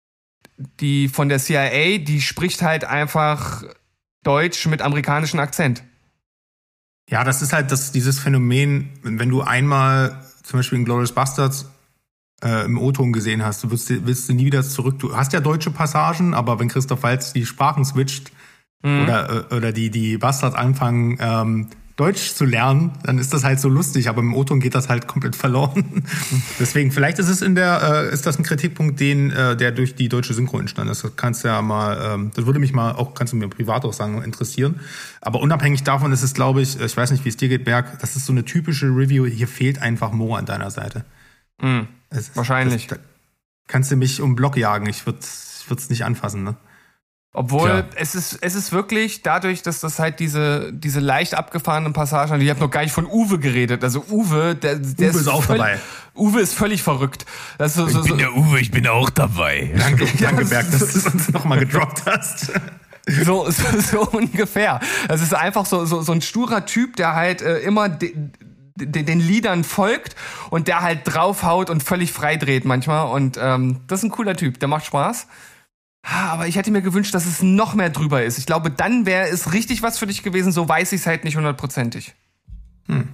die von der C I A, die spricht halt einfach Deutsch mit amerikanischem Akzent. Ja, das ist halt das, dieses Phänomen, wenn du einmal zum Beispiel in Inglourious Basterds äh, im O-Ton gesehen hast, du willst, willst du nie wieder zurück. Du hast ja deutsche Passagen, aber wenn Christoph Waltz die Sprachen switcht mhm. oder, oder die, die Bastards anfangen, ähm, Deutsch zu lernen, dann ist das halt so lustig, aber im O-Ton geht das halt komplett verloren. Deswegen, vielleicht ist es in der, äh, ist das ein Kritikpunkt, den, äh, der durch die deutsche Synchro entstanden ist. Das kannst du ja mal, ähm, das würde mich mal auch, kannst du mir privat auch sagen, interessieren. Aber unabhängig davon ist es, glaube ich, ich weiß nicht, wie es dir geht, Berg, das ist so eine typische Review, hier fehlt einfach Mo an deiner Seite. Mhm. Es, Wahrscheinlich. Das, da kannst du mich um den Block jagen, ich würde ich würde es nicht anfassen, ne? Obwohl, es ist, es ist wirklich dadurch, dass das halt diese, diese leicht abgefahrenen Passagen, ich habe noch gar nicht von Uwe geredet. Also Uwe, der, der Uwe ist, ist auch völlig, dabei. Uwe ist völlig verrückt. Das ist so, ich so, bin so, der Uwe, ich bin auch dabei. Danke, danke Berg, dass du es uns nochmal gedroppt hast. So, so, so ungefähr. Das ist einfach so, so, so ein sturer Typ, der halt äh, immer de, de, den Liedern folgt und der halt draufhaut und völlig frei dreht manchmal. Und ähm, das ist ein cooler Typ, der macht Spaß. Aber ich hätte mir gewünscht, dass es noch mehr drüber ist. Ich glaube, dann wäre es richtig was für dich gewesen. So weiß ich es halt nicht hundertprozentig. Hm.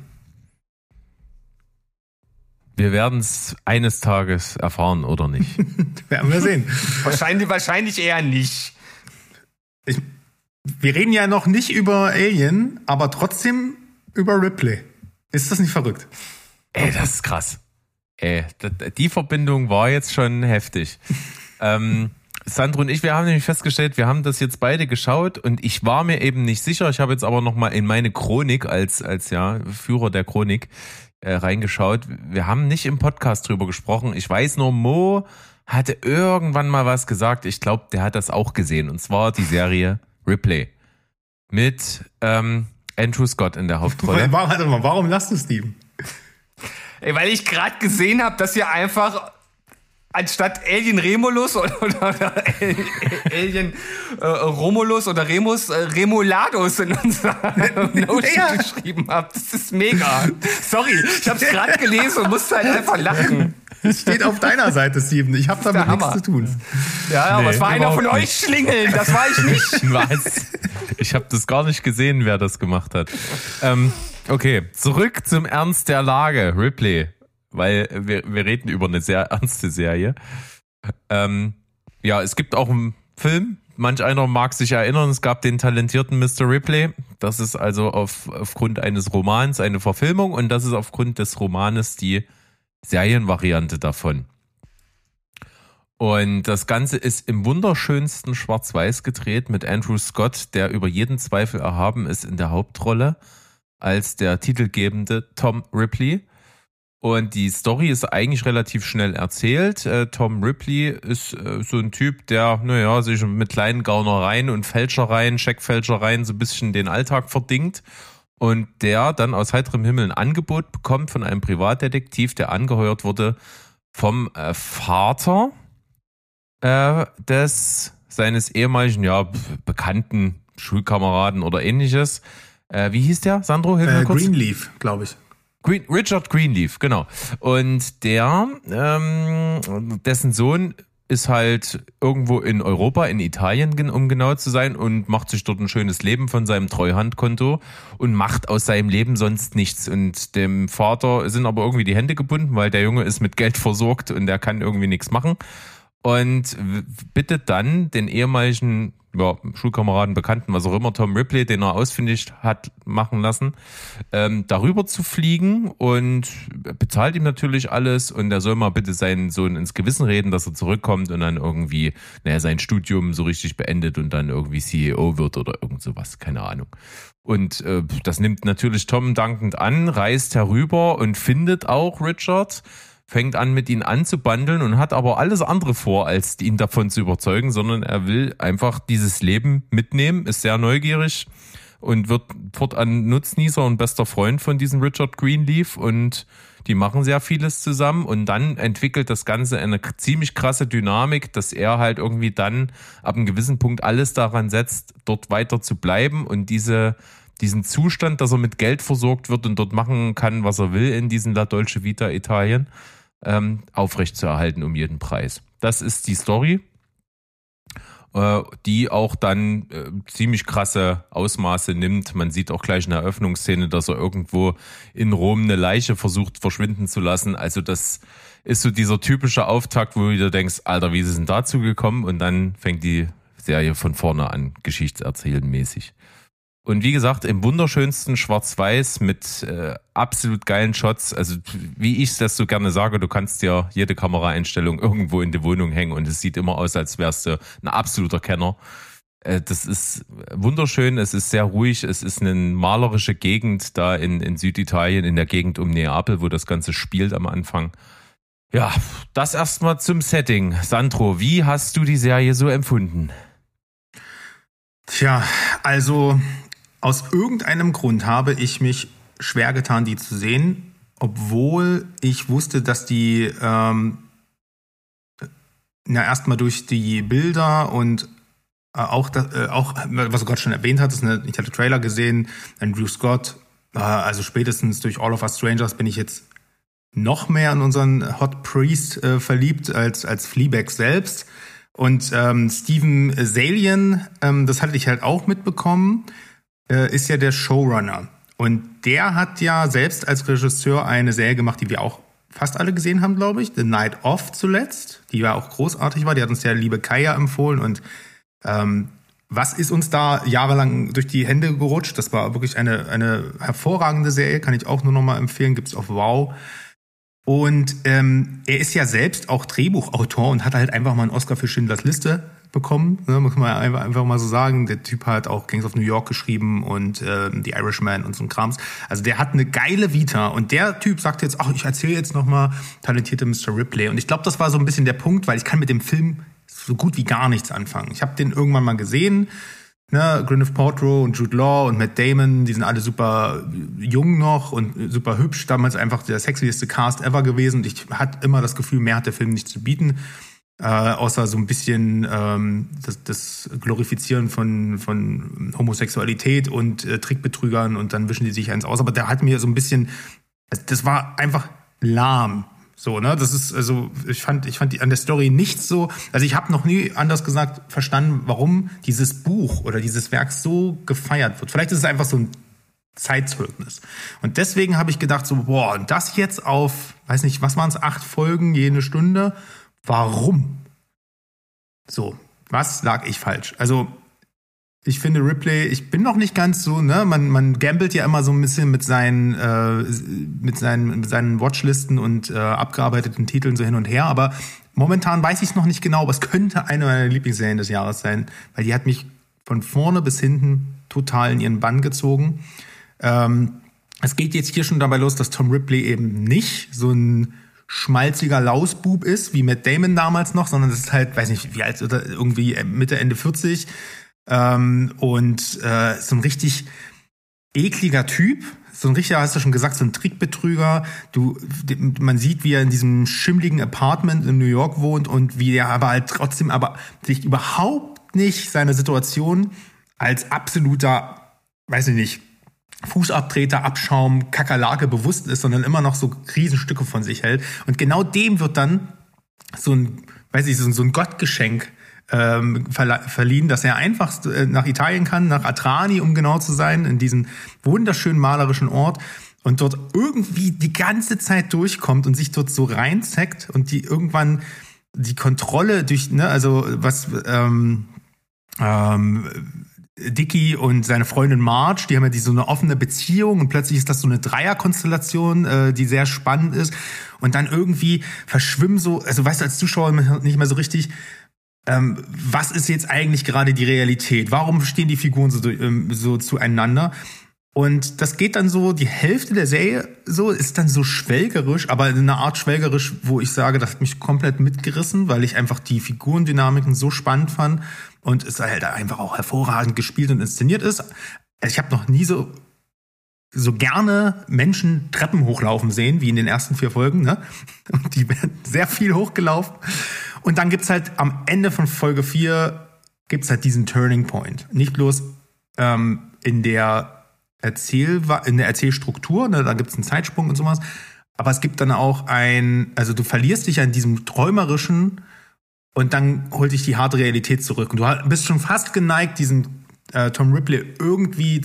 Wir werden es eines Tages erfahren, oder nicht? Werden wir sehen. Wahrscheinlich, wahrscheinlich eher nicht. Ich, wir reden ja noch nicht über Alien, aber trotzdem über Ripley. Ist das nicht verrückt? Ey, das ist krass. Ey, die Verbindung war jetzt schon heftig. ähm... Sandro und ich, wir haben nämlich festgestellt, wir haben das jetzt beide geschaut und ich war mir eben nicht sicher. Ich habe jetzt aber nochmal in meine Chronik als, als ja, Führer der Chronik äh, reingeschaut. Wir haben nicht im Podcast drüber gesprochen. Ich weiß nur, Mo hatte irgendwann mal was gesagt. Ich glaube, der hat das auch gesehen. Und zwar die Serie Ripley mit ähm, Andrew Scott in der Hauptrolle. Warum, warte mal, warum lasst du Steven? Ey, weil ich gerade gesehen habe, dass ihr einfach anstatt Alien Remulus oder, oder, oder Alien äh, Romulus oder Remus äh, Remulados in unserer Note ja. geschrieben habt. Das ist mega. Sorry, ich hab's gerade gelesen und musste halt einfach lachen. Es steht auf deiner Seite, Steven. Ich habe damit nichts zu tun. Ja, aber nee, es war einer von euch Schlingeln. Das war ich nicht. Was? Ich habe das gar nicht gesehen, wer das gemacht hat. Ähm, okay, zurück zum Ernst der Lage. Ripley. Weil wir, wir reden über eine sehr ernste Serie. Ähm, ja, es gibt auch einen Film, manch einer mag sich erinnern, es gab den talentierten Mister Ripley. Das ist also auf, aufgrund eines Romans eine Verfilmung und das ist aufgrund des Romanes die Serienvariante davon. Und das Ganze ist im wunderschönsten Schwarz-Weiß gedreht mit Andrew Scott, der über jeden Zweifel erhaben ist in der Hauptrolle als der titelgebende Tom Ripley. Und die Story ist eigentlich relativ schnell erzählt. Äh, Tom Ripley ist äh, so ein Typ, der, naja, sich mit kleinen Gaunereien und Fälschereien, Scheckfälschereien so ein bisschen den Alltag verdingt. Und der dann aus heiterem Himmel ein Angebot bekommt von einem Privatdetektiv, der angeheuert wurde vom äh, Vater äh, des seines ehemaligen, ja, bekannten Schulkameraden oder ähnliches. Äh, wie hieß der, Sandro? Hilf mir äh, kurz. Greenleaf, glaube ich. Green, Richard Greenleaf, genau. Und der, ähm, dessen Sohn ist halt irgendwo in Europa, in Italien, um genau zu sein, und macht sich dort ein schönes Leben von seinem Treuhandkonto und macht aus seinem Leben sonst nichts. Und dem Vater sind aber irgendwie die Hände gebunden, weil der Junge ist mit Geld versorgt und der kann irgendwie nichts machen. Und bittet dann den ehemaligen ja, Schulkameraden, Bekannten, was auch immer, Tom Ripley, den er ausfindig hat machen lassen, ähm, darüber zu fliegen, und bezahlt ihm natürlich alles, und er soll mal bitte seinen Sohn ins Gewissen reden, dass er zurückkommt und dann irgendwie, naja, sein Studium so richtig beendet und dann irgendwie C E O wird oder irgend sowas, keine Ahnung. Und äh, das nimmt natürlich Tom dankend an, reist herüber und findet auch Richard, fängt an, mit ihm anzubandeln und hat aber alles andere vor, als ihn davon zu überzeugen, sondern er will einfach dieses Leben mitnehmen, ist sehr neugierig und wird fortan Nutznießer und bester Freund von diesem Richard Greenleaf, und die machen sehr vieles zusammen, und dann entwickelt das Ganze eine ziemlich krasse Dynamik, dass er halt irgendwie dann ab einem gewissen Punkt alles daran setzt, dort weiter zu bleiben und diese diesen Zustand, dass er mit Geld versorgt wird und dort machen kann, was er will in diesem La Dolce Vita Italien, ähm, aufrechtzuerhalten um jeden Preis. Das ist die Story, äh, die auch dann äh, ziemlich krasse Ausmaße nimmt. Man sieht auch gleich in der Eröffnungsszene, dass er irgendwo in Rom eine Leiche versucht verschwinden zu lassen. Also das ist so dieser typische Auftakt, wo du wieder denkst, Alter, wie ist es denn dazu gekommen? Und dann fängt die Serie von vorne an, geschichtserzählen mäßig. Und wie gesagt, im wunderschönsten Schwarz-Weiß mit äh, absolut geilen Shots. Also wie ich das so gerne sage, du kannst dir jede Kameraeinstellung irgendwo in die Wohnung hängen und es sieht immer aus, als wärst du ein absoluter Kenner. Äh, das ist wunderschön, es ist sehr ruhig, es ist eine malerische Gegend da in, in Süditalien, in der Gegend um Neapel, wo das Ganze spielt am Anfang. Ja, das erstmal zum Setting. Sandro, wie hast du die Serie so empfunden? Tja, also aus irgendeinem Grund habe ich mich schwer getan, die zu sehen, obwohl ich wusste, dass die ähm, na erstmal durch die Bilder und äh, auch, äh, auch, was du gerade schon erwähnt hattest, ne, ich hatte Trailer gesehen, Andrew Scott, äh, also spätestens durch All of Us Strangers bin ich jetzt noch mehr in unseren Hot Priest äh, verliebt als, als Fleabag selbst. Und ähm, Steven Salian, ähm, das hatte ich halt auch mitbekommen, äh, ist ja der Showrunner. Und der hat ja selbst als Regisseur eine Serie gemacht, die wir auch fast alle gesehen haben, glaube ich. The Night Of zuletzt, die ja auch großartig war. Die hat uns ja liebe Kaya empfohlen. Und ähm, was ist uns da jahrelang durch die Hände gerutscht? Das war wirklich eine, eine hervorragende Serie, kann ich auch nur noch mal empfehlen. Gibt's auf Wow. Und ähm, er ist ja selbst auch Drehbuchautor und hat halt einfach mal einen Oscar für Schindlers Liste bekommen, ne, muss man einfach, einfach mal so sagen. Der Typ hat auch Gangs of New York geschrieben und ähm, The Irishman und so ein Krams. Also der hat eine geile Vita, und der Typ sagt jetzt, ach, ich erzähle jetzt noch mal talentierte Mister Ripley. Und ich glaube, das war so ein bisschen der Punkt, weil ich kann mit dem Film so gut wie gar nichts anfangen. Ich habe den irgendwann mal gesehen, ne, Gwyneth Paltrow und Jude Law und Matt Damon, die sind alle super jung noch und super hübsch. Damals einfach der sexieste Cast ever gewesen. Und ich hatte immer das Gefühl, mehr hat der Film nicht zu bieten. Äh, außer so ein bisschen ähm, das, das Glorifizieren von, von Homosexualität und äh, Trickbetrügern, und dann wischen die sich eins aus. Aber der hat mir so ein bisschen, das war einfach lahm. So, ne, das ist, also, ich fand, ich fand die, an der Story nichts so, also ich habe noch nie, anders gesagt, verstanden, warum dieses Buch oder dieses Werk so gefeiert wird. Vielleicht ist es einfach so ein Zeitzeugnis. Und deswegen habe ich gedacht so, boah, und das jetzt auf, weiß nicht, was waren es, acht Folgen, jede Stunde, warum? So, was lag ich falsch? Also, ich finde Ripley, ich bin noch nicht ganz so, ne, man, man gambelt ja immer so ein bisschen mit seinen, äh, mit seinen, mit seinen Watchlisten und äh, abgearbeiteten Titeln so hin und her, aber momentan weiß ich es noch nicht genau, aber es könnte eine meiner Lieblingsserien des Jahres sein, weil die hat mich von vorne bis hinten total in ihren Bann gezogen. Ähm, es geht jetzt hier schon dabei los, dass Tom Ripley eben nicht so ein schmalziger Lausbub ist, wie Matt Damon damals noch, sondern es ist halt, weiß nicht, wie alt, oder irgendwie Mitte, Ende vierzig, Ähm, und äh, so ein richtig ekliger Typ, so ein richtiger, hast du schon gesagt, so ein Trickbetrüger. Du, man sieht, wie er in diesem schimmligen Apartment in New York wohnt und wie er aber halt trotzdem aber sich überhaupt nicht seine Situation als absoluter, weiß ich nicht, Fußabtreter, Abschaum, Kakerlake bewusst ist, sondern immer noch so Riesenstücke von sich hält. Und genau dem wird dann so ein weiß ich, so, so ein Gottgeschenk ähm, verla- verliehen, dass er einfach äh, nach Italien kann, nach Atrani, um genau zu sein, in diesen wunderschönen malerischen Ort und dort irgendwie die ganze Zeit durchkommt und sich dort so reinzeckt und die irgendwann die Kontrolle durch, ne, also was ähm, ähm, Dickie und seine Freundin Marge, die haben ja die so eine offene Beziehung und plötzlich ist das so eine Dreierkonstellation, äh, die sehr spannend ist und dann irgendwie verschwimmen so, also weißt du als Zuschauer nicht mehr so richtig, ähm, was ist jetzt eigentlich gerade die Realität? Warum stehen die Figuren so, ähm, so zueinander? Und das geht dann so, die Hälfte der Serie so ist dann so schwelgerisch, aber in einer Art schwelgerisch, wo ich sage, das hat mich komplett mitgerissen, weil ich einfach die Figurendynamiken so spannend fand und es halt einfach auch hervorragend gespielt und inszeniert ist. Ich habe noch nie so so gerne Menschen Treppen hochlaufen sehen, wie in den ersten vier Folgen, ne? Und die werden sehr viel hochgelaufen. Und dann gibt's halt am Ende von Folge vier gibt's halt diesen Turning Point. Nicht bloß ähm, in der Erzähl, in der Erzählstruktur, ne, da gibt's einen Zeitsprung und sowas, aber es gibt dann auch ein, also du verlierst dich ja in diesem Träumerischen und dann holt dich die harte Realität zurück. Und du bist schon fast geneigt, diesen äh, Tom Ripley irgendwie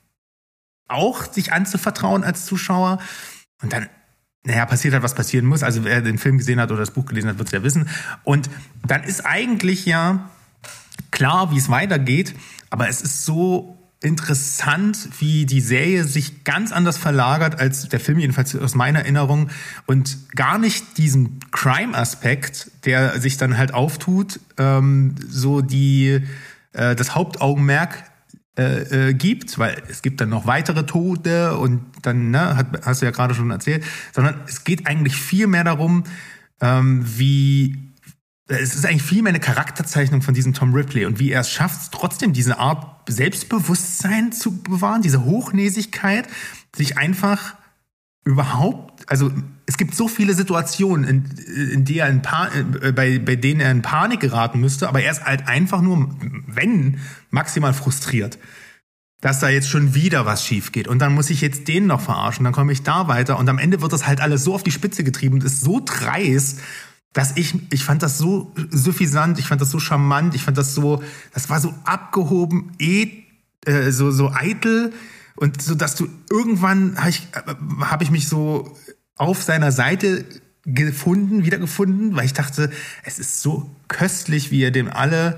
auch sich anzuvertrauen als Zuschauer. Und dann, naja, passiert halt, was passieren muss. Also wer den Film gesehen hat oder das Buch gelesen hat, wird es ja wissen. Und dann ist eigentlich ja klar, wie es weitergeht, aber es ist so interessant, wie die Serie sich ganz anders verlagert als der Film, jedenfalls aus meiner Erinnerung, und gar nicht diesen Crime-Aspekt, der sich dann halt auftut, ähm, so die äh, das Hauptaugenmerk äh, äh, gibt, weil es gibt dann noch weitere Tote und dann, ne, hat, hast du ja gerade schon erzählt, sondern es geht eigentlich viel mehr darum, ähm, wie es ist eigentlich viel mehr eine Charakterzeichnung von diesem Tom Ripley und wie er es schafft, trotzdem diese Art Selbstbewusstsein zu bewahren, diese Hochnäsigkeit, sich einfach überhaupt, also es gibt so viele Situationen, in, in der er in pa- bei, bei denen er in Panik geraten müsste, aber er ist halt einfach nur, wenn, maximal frustriert, dass da jetzt schon wieder was schief geht und dann muss ich jetzt den noch verarschen, dann komme ich da weiter und am Ende wird das halt alles so auf die Spitze getrieben und ist so dreist, dass ich, ich fand das so suffisant, ich fand das so charmant, ich fand das so, das war so abgehoben, eh, äh, so, so eitel und so, dass du irgendwann, habe ich, hab ich mich so auf seiner Seite gefunden, wiedergefunden, weil ich dachte, es ist so köstlich, wie er dem alle,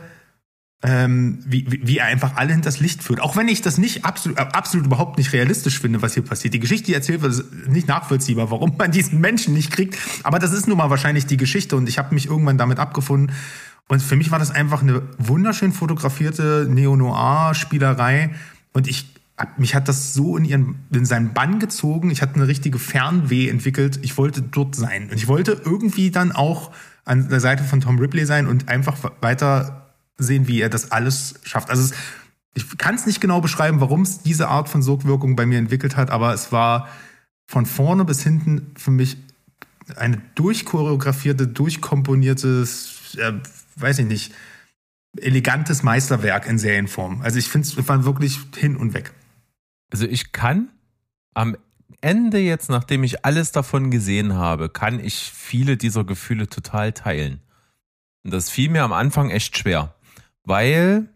ähm, wie, wie er einfach alle hinters Licht führt. Auch wenn ich das nicht absolut, absolut überhaupt nicht realistisch finde, was hier passiert. Die Geschichte, die erzählt wird, ist nicht nachvollziehbar, warum man diesen Menschen nicht kriegt. Aber das ist nun mal wahrscheinlich die Geschichte und ich habe mich irgendwann damit abgefunden. Und für mich war das einfach eine wunderschön fotografierte Neo-Noir-Spielerei. Und ich, mich hat das so in ihren, in seinen Bann gezogen. Ich hatte eine richtige Fernweh entwickelt. Ich wollte dort sein. Und ich wollte irgendwie dann auch an der Seite von Tom Ripley sein und einfach weiter sehen, wie er das alles schafft. Also es, ich kann es nicht genau beschreiben, warum es diese Art von Sogwirkung bei mir entwickelt hat, aber es war von vorne bis hinten für mich eine durchchoreografierte, durchkomponiertes, äh, weiß ich nicht, elegantes Meisterwerk in Serienform. Also ich finde es war wirklich hin und weg. Also ich kann am Ende jetzt, nachdem ich alles davon gesehen habe, kann ich viele dieser Gefühle total teilen. Und das fiel mir am Anfang echt schwer. Weil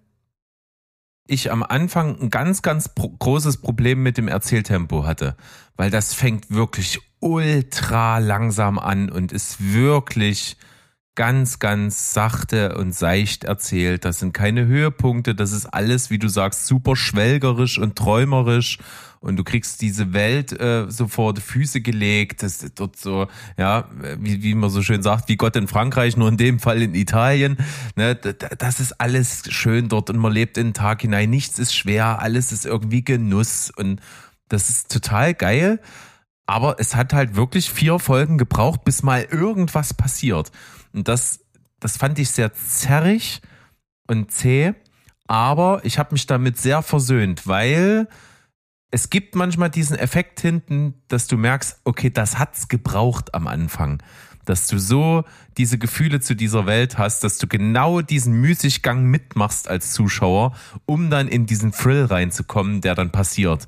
ich am Anfang ein ganz, ganz pro- großes Problem mit dem Erzähltempo hatte. Weil das fängt wirklich ultra langsam an und ist wirklich ganz, ganz sachte und seicht erzählt. Das sind keine Höhepunkte, das ist alles, wie du sagst, super schwelgerisch und träumerisch. Und du kriegst diese Welt äh, so vor die Füße gelegt. Das ist dort so, ja, wie, wie man so schön sagt, wie Gott in Frankreich, nur in dem Fall in Italien. Ne, das ist alles schön dort und man lebt in den Tag hinein. Nichts ist schwer, alles ist irgendwie Genuss und das ist total geil. Aber es hat halt wirklich vier Folgen gebraucht, bis mal irgendwas passiert. Und das, das fand ich sehr zerrig und zäh. Aber ich habe mich damit sehr versöhnt, weil es gibt manchmal diesen Effekt hinten, dass du merkst, okay, das hat's gebraucht am Anfang. Dass du so diese Gefühle zu dieser Welt hast, dass du genau diesen Müßiggang mitmachst als Zuschauer, um dann in diesen Thrill reinzukommen, der dann passiert.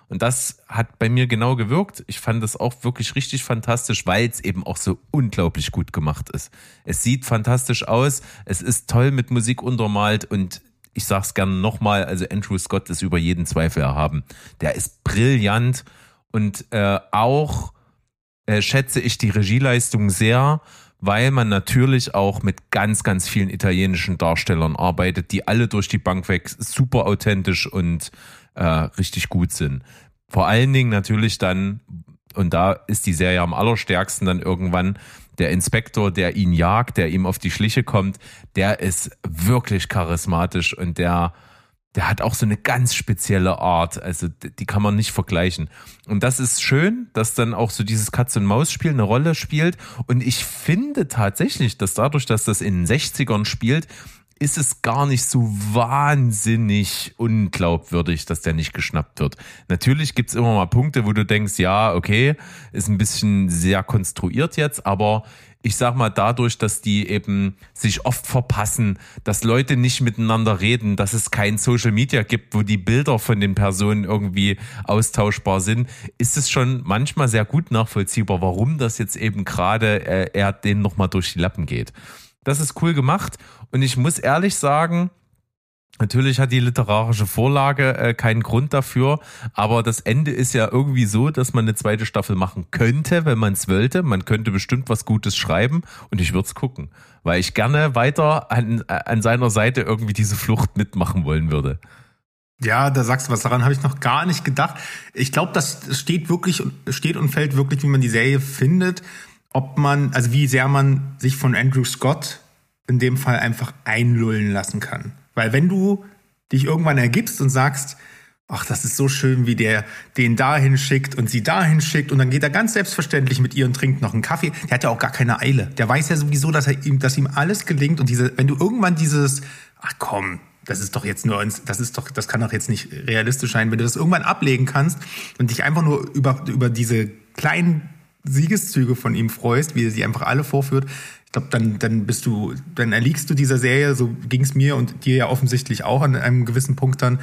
Und das hat bei mir genau gewirkt. Ich fand das auch wirklich richtig fantastisch, weil es eben auch so unglaublich gut gemacht ist. Es sieht fantastisch aus, es ist toll mit Musik untermalt und ich sag's gerne nochmal, also Andrew Scott ist über jeden Zweifel erhaben. Der ist brillant und äh, auch äh, schätze ich die Regieleistung sehr, weil man natürlich auch mit ganz, ganz vielen italienischen Darstellern arbeitet, die alle durch die Bank weg super authentisch und äh, richtig gut sind. Vor allen Dingen natürlich dann, und da ist die Serie am allerstärksten dann irgendwann, der Inspektor, der ihn jagt, der ihm auf die Schliche kommt, der ist wirklich charismatisch und der, der hat auch so eine ganz spezielle Art, also die kann man nicht vergleichen. Und das ist schön, dass dann auch so dieses Katz-und-Maus-Spiel eine Rolle spielt und ich finde tatsächlich, dass dadurch, dass das in den sechzigern spielt, ist es gar nicht so wahnsinnig unglaubwürdig, dass der nicht geschnappt wird. Natürlich gibt's immer mal Punkte, wo du denkst, ja, okay, ist ein bisschen sehr konstruiert jetzt, aber ich sag mal, dadurch, dass die eben sich oft verpassen, dass Leute nicht miteinander reden, dass es kein Social Media gibt, wo die Bilder von den Personen irgendwie austauschbar sind, ist es schon manchmal sehr gut nachvollziehbar, warum das jetzt eben gerade äh, er denen nochmal durch die Lappen geht. Das ist cool gemacht und ich muss ehrlich sagen, natürlich hat die literarische Vorlage äh, keinen Grund dafür, aber das Ende ist ja irgendwie so, dass man eine zweite Staffel machen könnte, wenn man es wollte. Man könnte bestimmt was Gutes schreiben und ich würde es gucken, weil ich gerne weiter an, an seiner Seite irgendwie diese Flucht mitmachen wollen würde. Ja, da sagst du was, daran habe ich noch gar nicht gedacht. Ich glaube, das steht wirklich, steht und fällt wirklich, wie man die Serie findet. Ob man, also wie sehr man sich von Andrew Scott in dem Fall einfach einlullen lassen kann. Weil wenn du dich irgendwann ergibst und sagst, ach, das ist so schön, wie der den dahin schickt und sie dahin schickt und dann geht er ganz selbstverständlich mit ihr und trinkt noch einen Kaffee. Der hat ja auch gar keine Eile. Der weiß ja sowieso, dass er ihm, dass ihm alles gelingt und diese, wenn du irgendwann dieses, ach komm, das ist doch jetzt nur, das ist doch, das kann doch jetzt nicht realistisch sein, wenn du das irgendwann ablegen kannst und dich einfach nur über, über diese kleinen Siegeszüge von ihm freust, wie er sie einfach alle vorführt, ich glaube, dann, dann bist du, dann erliegst du dieser Serie, so ging es mir und dir ja offensichtlich auch an einem gewissen Punkt dann.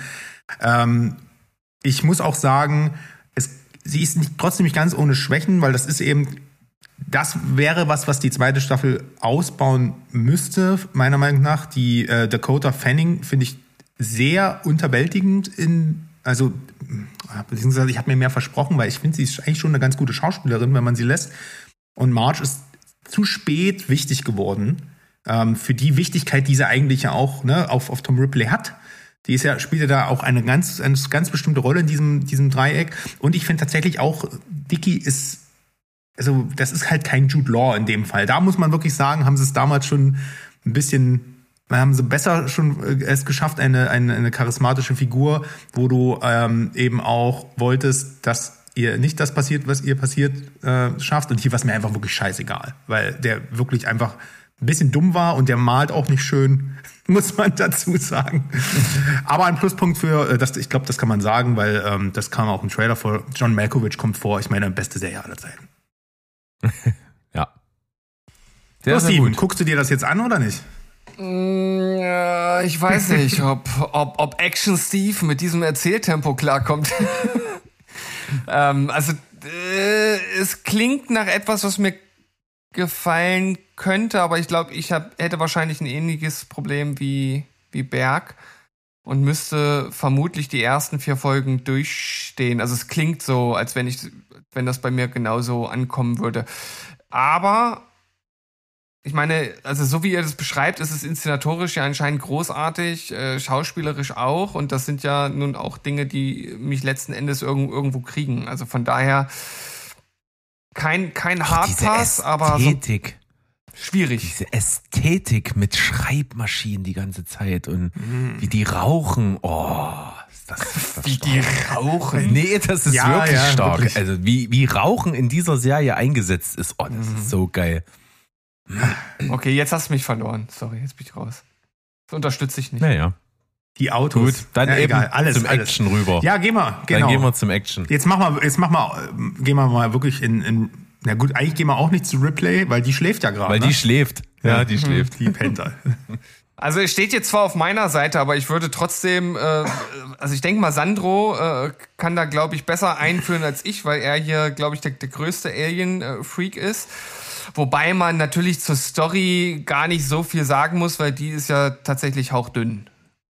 Ähm, ich muss auch sagen, es, sie ist nicht, trotzdem nicht ganz ohne Schwächen, weil das ist eben, das wäre was, was die zweite Staffel ausbauen müsste, meiner Meinung nach. Die äh, Dakota Fanning finde ich sehr unterwältigend in, also beziehungsweise ich habe mir mehr versprochen, weil ich finde, sie ist eigentlich schon eine ganz gute Schauspielerin, wenn man sie lässt. Und Marge ist zu spät wichtig geworden ähm, für die Wichtigkeit, die sie eigentlich ja auch ne, auf, auf Tom Ripley hat. Die ist ja, spielt ja da auch eine ganz, eine ganz bestimmte Rolle in diesem, diesem Dreieck. Und ich finde tatsächlich auch, Vicky ist, also das ist halt kein Jude Law in dem Fall. Da muss man wirklich sagen, haben sie es damals schon ein bisschen, haben sie besser schon es geschafft, eine, eine, eine charismatische Figur, wo du ähm, eben auch wolltest, dass ihr nicht das passiert, was ihr passiert, äh, schafft. Und hier war es mir einfach wirklich scheißegal, weil der wirklich einfach ein bisschen dumm war und der malt auch nicht schön, muss man dazu sagen. Aber ein Pluspunkt für, das, ich glaube, das kann man sagen, weil ähm, das kam auch im Trailer vor. John Malkovich kommt vor, ich meine, beste Serie aller Zeiten. Ja. So, Steven, guckst du dir das jetzt an oder nicht? Ja, ich weiß nicht, ob, ob, ob Action Steve mit diesem Erzähltempo klarkommt. ähm, also, äh, es klingt nach etwas, was mir gefallen könnte, aber ich glaube, ich hab, hätte wahrscheinlich ein ähnliches Problem wie, wie Berg und müsste vermutlich die ersten vier Folgen durchstehen. Also es klingt so, als wenn ich, wenn das bei mir genauso ankommen würde. Aber ich meine, also so wie ihr das beschreibt, ist es inszenatorisch ja anscheinend großartig, äh, schauspielerisch auch. Und das sind ja nun auch Dinge, die mich letzten Endes irgendwo, irgendwo kriegen. Also von daher kein, kein Hardpass, aber so schwierig. Diese Ästhetik mit Schreibmaschinen die ganze Zeit und mm. wie die rauchen. Oh, ist das, ist das wie stark. die rauchen? Nee, das ist ja, wirklich ja, stark. Wirklich. Also wie, wie Rauchen in dieser Serie eingesetzt ist. Oh, das mm. ist so geil. Okay, jetzt hast du mich verloren. Sorry, jetzt bin ich raus. Das unterstütze ich nicht. Naja. Die Autos. Gut, dann ja, eben egal. Alles, zum alles. Action rüber. Ja, gehen wir. Genau. Dann gehen wir zum Action. Jetzt mach mal, jetzt mach mal, gehen wir mal wirklich in, in na gut, eigentlich gehen wir auch nicht zu Ripley, weil die schläft ja gerade. Weil ne? die schläft. Ja, die schläft. Die pennt. Also es steht jetzt zwar auf meiner Seite, aber ich würde trotzdem, äh, also ich denke mal, Sandro äh, kann da, glaube ich, besser einführen als ich, weil er hier, glaube ich, der, der größte Alien-Freak ist. Wobei man natürlich zur Story gar nicht so viel sagen muss, weil die ist ja tatsächlich hauchdünn.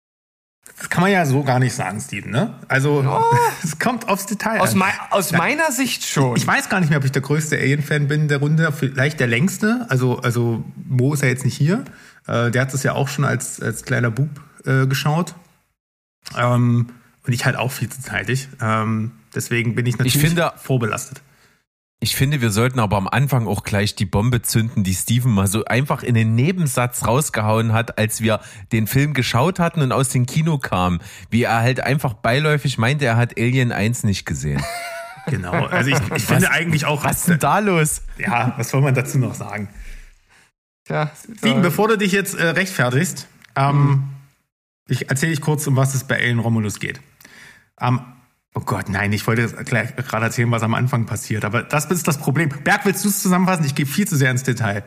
Das kann man ja so gar nicht sagen, Steven, ne? Also, es oh. kommt aufs Detail aus an. Mei- aus ja. meiner Sicht schon. Ich weiß gar nicht mehr, ob ich der größte Alien-Fan bin der Runde. Vielleicht der längste. Also, also Mo ist ja jetzt nicht hier. Äh, der hat das ja auch schon als, als kleiner Bub äh, geschaut. Ähm, und ich halt auch viel zu zeitig. Ähm, deswegen bin ich natürlich ich finde, vorbelastet. Ich finde, wir sollten aber am Anfang auch gleich die Bombe zünden, die Steven mal so einfach in den Nebensatz rausgehauen hat, als wir den Film geschaut hatten und aus dem Kino kamen. Wie er halt einfach beiläufig meinte, er hat Alien eins nicht gesehen. Genau, also ich, ich finde eigentlich auch... Was ist denn da los? Ja, was soll man dazu noch sagen? Ja, Steven, bevor du dich jetzt äh, rechtfertigst, ähm, mhm. ich erzähle dich kurz, um was es bei Alien Romulus geht. Ähm, Oh Gott, nein, ich wollte gerade erzählen, was am Anfang passiert, aber das ist das Problem. Berg, willst du es zusammenfassen? Ich gehe viel zu sehr ins Detail.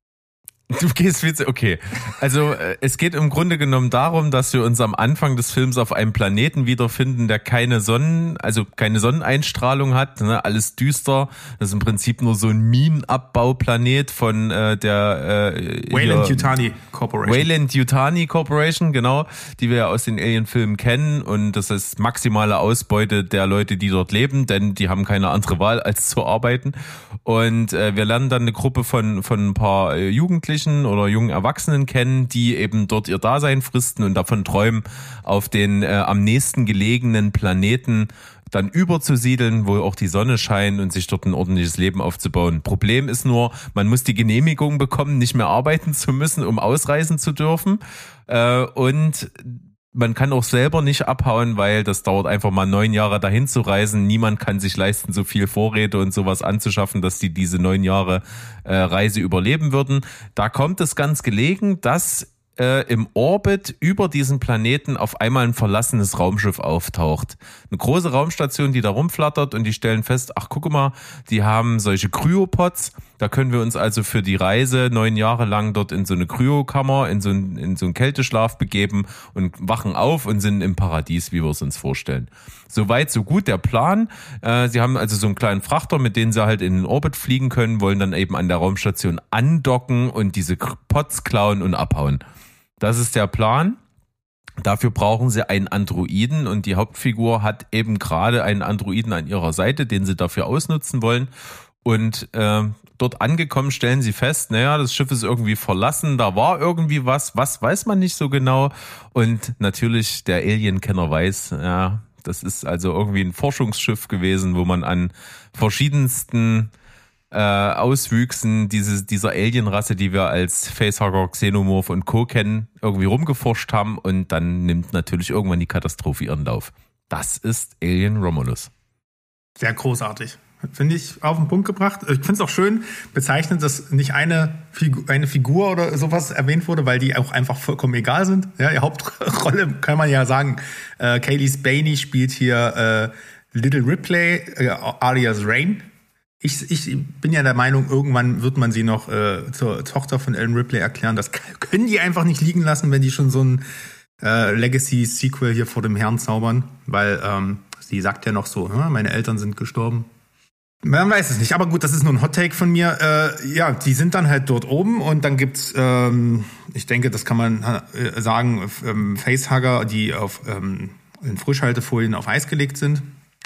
Du gehst viel zu, okay. Also es geht im Grunde genommen darum, dass wir uns am Anfang des Films auf einem Planeten wiederfinden, der keine Sonnen, also keine Sonneneinstrahlung hat, ne? Alles düster. Das ist im Prinzip nur so ein Minenabbauplanet von äh, der äh, Weyland-Yutani Corporation. Weyland-Yutani Corporation, genau, die wir ja aus den Alien-Filmen kennen. Und das ist maximale Ausbeute der Leute, die dort leben, denn die haben keine andere Wahl, als zu arbeiten. Und äh, wir lernen dann eine Gruppe von von ein paar äh, Jugendlichen oder jungen Erwachsenen kennen, die eben dort ihr Dasein fristen und davon träumen, auf den äh, am nächsten gelegenen Planeten dann überzusiedeln, wo auch die Sonne scheint und sich dort ein ordentliches Leben aufzubauen. Problem ist nur, man muss die Genehmigung bekommen, nicht mehr arbeiten zu müssen, um ausreisen zu dürfen. Äh, und man kann auch selber nicht abhauen, weil das dauert einfach mal neun Jahre dahin zu reisen. Niemand kann sich leisten, so viel Vorräte und sowas anzuschaffen, dass die diese neun Jahre äh, Reise überleben würden. Da kommt es ganz gelegen, dass äh, im Orbit über diesen Planeten auf einmal ein verlassenes Raumschiff auftaucht. Eine große Raumstation, die da rumflattert und die stellen fest, ach guck mal, die haben solche Kryopods. Da können wir uns also für die Reise neun Jahre lang dort in so eine Kryokammer, in so einen, in so einen Kälteschlaf begeben und wachen auf und sind im Paradies, wie wir es uns vorstellen. Soweit, so gut der Plan. Äh, sie haben also so einen kleinen Frachter, mit dem sie halt in den Orbit fliegen können, wollen dann eben an der Raumstation andocken und diese Pods klauen und abhauen. Das ist der Plan. Dafür brauchen sie einen Androiden und die Hauptfigur hat eben gerade einen Androiden an ihrer Seite, den sie dafür ausnutzen wollen. Und äh, dort angekommen stellen sie fest, naja, das Schiff ist irgendwie verlassen, da war irgendwie was, was weiß man nicht so genau. Und natürlich der Alien-Kenner weiß, ja, das ist also irgendwie ein Forschungsschiff gewesen, wo man an verschiedensten äh, Auswüchsen dieses, dieser Alienrasse, die wir als Facehugger, Xenomorph und Co. kennen, irgendwie rumgeforscht haben. Und dann nimmt natürlich irgendwann die Katastrophe ihren Lauf. Das ist Alien Romulus. Sehr großartig. Finde ich auf den Punkt gebracht. Ich finde es auch schön bezeichnend, dass nicht eine Figur, eine Figur oder sowas erwähnt wurde, weil die auch einfach vollkommen egal sind. Ja, die Hauptrolle kann man ja sagen, äh, Kaylee Spaney spielt hier äh, Little Ripley, äh, alias Rain. Ich, ich bin ja der Meinung, irgendwann wird man sie noch äh, zur Tochter von Ellen Ripley erklären. Das können die einfach nicht liegen lassen, wenn die schon so ein äh, Legacy-Sequel hier vor dem Herrn zaubern. Weil ähm, sie sagt ja noch so, meine Eltern sind gestorben. Man weiß es nicht, aber gut, das ist nur ein Hot-Take von mir. Äh, ja, die sind dann halt dort oben und dann gibt's, ähm, ich denke, das kann man äh, sagen, ähm, Facehugger, die auf ähm, in Frischhaltefolien auf Eis gelegt sind.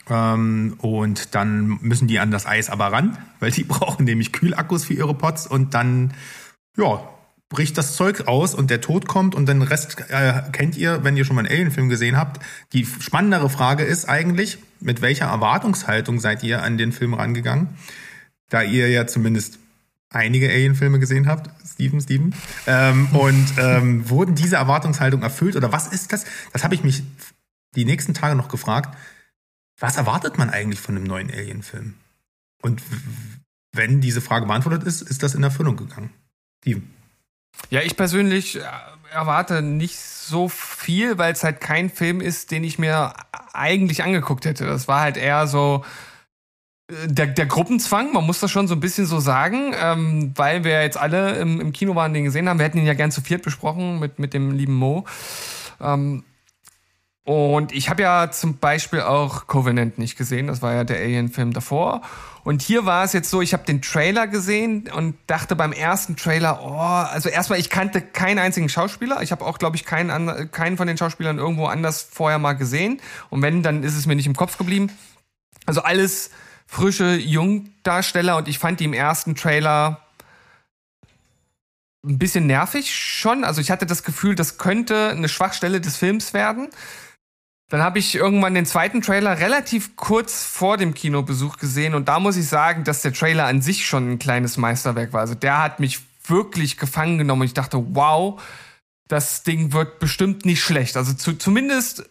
Ähm, und dann müssen die an das Eis aber ran, weil die brauchen nämlich Kühlakkus für ihre Pods und dann, ja, bricht das Zeug aus und der Tod kommt und den Rest äh, kennt ihr, wenn ihr schon mal einen Alien-Film gesehen habt. Die spannendere Frage ist eigentlich, mit welcher Erwartungshaltung seid ihr an den Film rangegangen? Da ihr ja zumindest einige Alien-Filme gesehen habt, Steven, Steven. Ähm, und ähm, wurden diese Erwartungshaltung erfüllt oder was ist das? Das habe ich mich die nächsten Tage noch gefragt. Was erwartet man eigentlich von einem neuen Alien-Film? Und wenn diese Frage beantwortet ist, ist das in Erfüllung gegangen. Steven. Ja, ich persönlich erwarte nicht so viel, weil es halt kein Film ist, den ich mir eigentlich angeguckt hätte. Das war halt eher so, Der, der Gruppenzwang, man muss das schon so ein bisschen so sagen, ähm, weil wir jetzt alle im, im Kino waren, den gesehen haben. Wir hätten ihn ja gern zu viert besprochen mit, mit dem lieben Mo. Ähm, und ich habe ja zum Beispiel auch Covenant nicht gesehen. Das war ja der Alien-Film davor. Und hier war es jetzt so, ich habe den Trailer gesehen und dachte beim ersten Trailer, oh, also erstmal, ich kannte keinen einzigen Schauspieler. Ich habe auch, glaube ich, keinen, keinen von den Schauspielern irgendwo anders vorher mal gesehen. Und wenn, dann ist es mir nicht im Kopf geblieben. Also alles frische Jungdarsteller und ich fand die im ersten Trailer ein bisschen nervig schon. Also ich hatte das Gefühl, das könnte eine Schwachstelle des Films werden. Dann habe ich irgendwann den zweiten Trailer relativ kurz vor dem Kinobesuch gesehen und da muss ich sagen, dass der Trailer an sich schon ein kleines Meisterwerk war. Also der hat mich wirklich gefangen genommen und ich dachte, wow, das Ding wird bestimmt nicht schlecht. Also zu, zumindest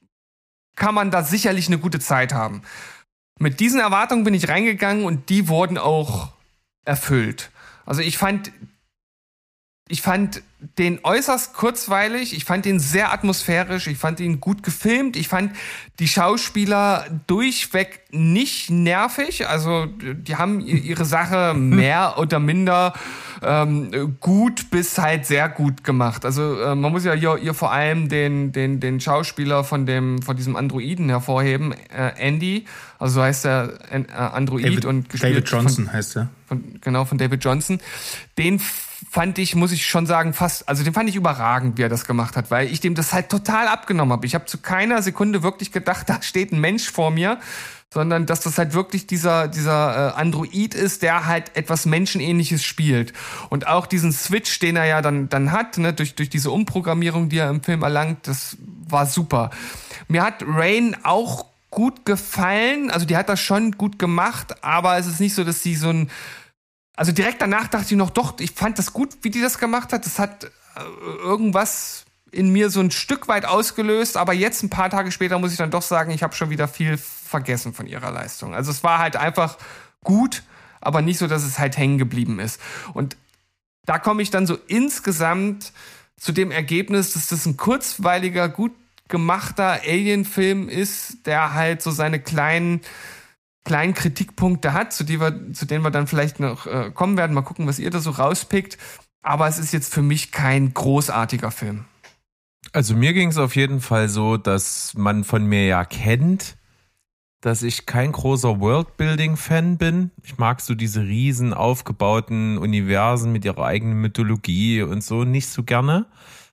kann man da sicherlich eine gute Zeit haben. Mit diesen Erwartungen bin ich reingegangen und die wurden auch erfüllt. Also ich fand, ich fand den äußerst kurzweilig, ich fand ihn sehr atmosphärisch, ich fand ihn gut gefilmt, ich fand die Schauspieler durchweg nicht nervig, also die haben ihre Sache mehr oder minder ähm, gut bis halt sehr gut gemacht. Also äh, man muss ja hier, hier vor allem den, den, den Schauspieler von dem, von diesem Androiden hervorheben, äh, Andy, also so heißt der äh, Android David, und gespielt David Johnson von, heißt er. Von, genau, von David Johnson. Den fand ich, muss ich schon sagen, fast, also den fand ich überragend, wie er das gemacht hat, weil ich dem das halt total abgenommen habe. Ich habe zu keiner Sekunde wirklich gedacht, da steht ein Mensch vor mir, sondern dass das halt wirklich dieser dieser äh, Android ist, der halt etwas Menschenähnliches spielt. Und auch diesen Switch, den er ja dann dann hat, ne, durch durch diese Umprogrammierung, die er im Film erlangt, das war super. Mir hat Rain auch gut gefallen, also die hat das schon gut gemacht, aber es ist nicht so, dass sie so ein Also direkt danach dachte ich noch, doch, ich fand das gut, wie die das gemacht hat. Das hat äh, irgendwas in mir so ein Stück weit ausgelöst. Aber jetzt, ein paar Tage später, muss ich dann doch sagen, ich habe schon wieder viel vergessen von ihrer Leistung. Also es war halt einfach gut, aber nicht so, dass es halt hängen geblieben ist. Und da komme ich dann so insgesamt zu dem Ergebnis, dass das ein kurzweiliger, gut gemachter Alien-Film ist, der halt so seine kleinen kleinen Kritikpunkte hat, zu, die wir, zu denen wir dann vielleicht noch äh, kommen werden. Mal gucken, was ihr da so rauspickt. Aber es ist jetzt für mich kein großartiger Film. Also mir ging es auf jeden Fall so, dass man von mir ja kennt, dass ich kein großer Worldbuilding-Fan bin. Ich mag so diese riesen aufgebauten Universen mit ihrer eigenen Mythologie und so nicht so gerne.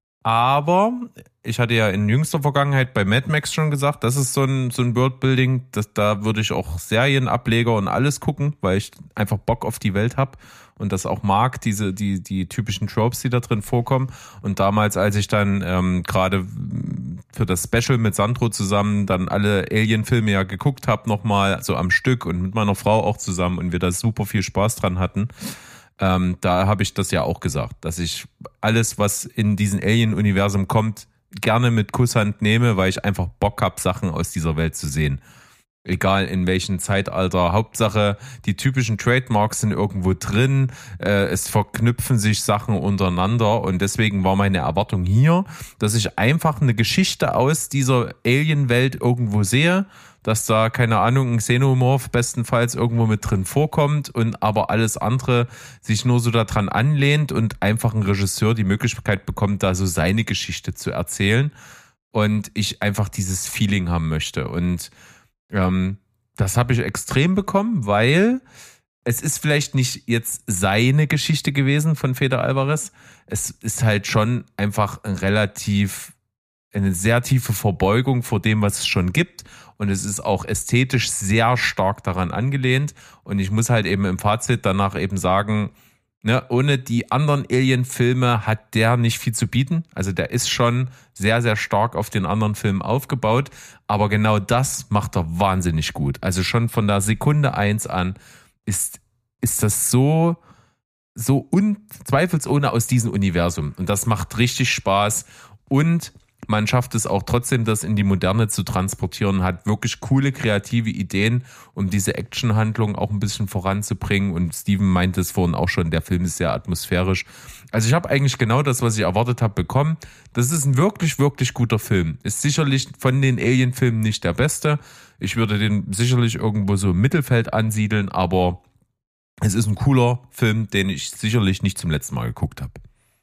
Aber ich hatte ja in jüngster Vergangenheit bei Mad Max schon gesagt, das ist so ein, so ein Worldbuilding, das, da würde ich auch Serienableger und alles gucken, weil ich einfach Bock auf die Welt habe und das auch mag, diese die die typischen Tropes, die da drin vorkommen. Und damals, als ich dann ähm, gerade für das Special mit Sandro zusammen dann alle Alien-Filme ja geguckt habe, nochmal so am Stück und mit meiner Frau auch zusammen und wir da super viel Spaß dran hatten, ähm, da habe ich das ja auch gesagt, dass ich alles, was in diesem Alien-Universum kommt, gerne mit Kusshand nehme, weil ich einfach Bock habe, Sachen aus dieser Welt zu sehen. Egal in welchem Zeitalter. Hauptsache, die typischen Trademarks sind irgendwo drin. Äh, es verknüpfen sich Sachen untereinander. Und deswegen war meine Erwartung hier, dass ich einfach eine Geschichte aus dieser Alien-Welt irgendwo sehe, dass da, keine Ahnung, ein Xenomorph bestenfalls irgendwo mit drin vorkommt und aber alles andere sich nur so daran anlehnt und einfach ein Regisseur die Möglichkeit bekommt, da so seine Geschichte zu erzählen und ich einfach dieses Feeling haben möchte. Und ähm, das habe ich extrem bekommen, weil es ist vielleicht nicht jetzt seine Geschichte gewesen von Fede Alvarez. Es ist halt schon einfach ein relativ eine sehr tiefe Verbeugung vor dem, was es schon gibt. Und es ist auch ästhetisch sehr stark daran angelehnt. Und ich muss halt eben im Fazit danach eben sagen, ne, ohne die anderen Alien-Filme hat der nicht viel zu bieten. Also der ist schon sehr, sehr stark auf den anderen Filmen aufgebaut. Aber genau das macht er wahnsinnig gut. Also schon von der Sekunde eins an ist, ist das so, so unzweifelsohne aus diesem Universum. Und das macht richtig Spaß. Und man schafft es auch trotzdem, das in die Moderne zu transportieren, hat wirklich coole kreative Ideen, um diese Actionhandlung auch ein bisschen voranzubringen. Und Steven meinte es vorhin auch schon, der Film ist sehr atmosphärisch. Also ich habe eigentlich genau das, was ich erwartet habe, bekommen. Das ist ein wirklich, wirklich guter Film. Ist sicherlich von den Alien-Filmen nicht der beste. Ich würde den sicherlich irgendwo so im Mittelfeld ansiedeln, aber es ist ein cooler Film, den ich sicherlich nicht zum letzten Mal geguckt habe.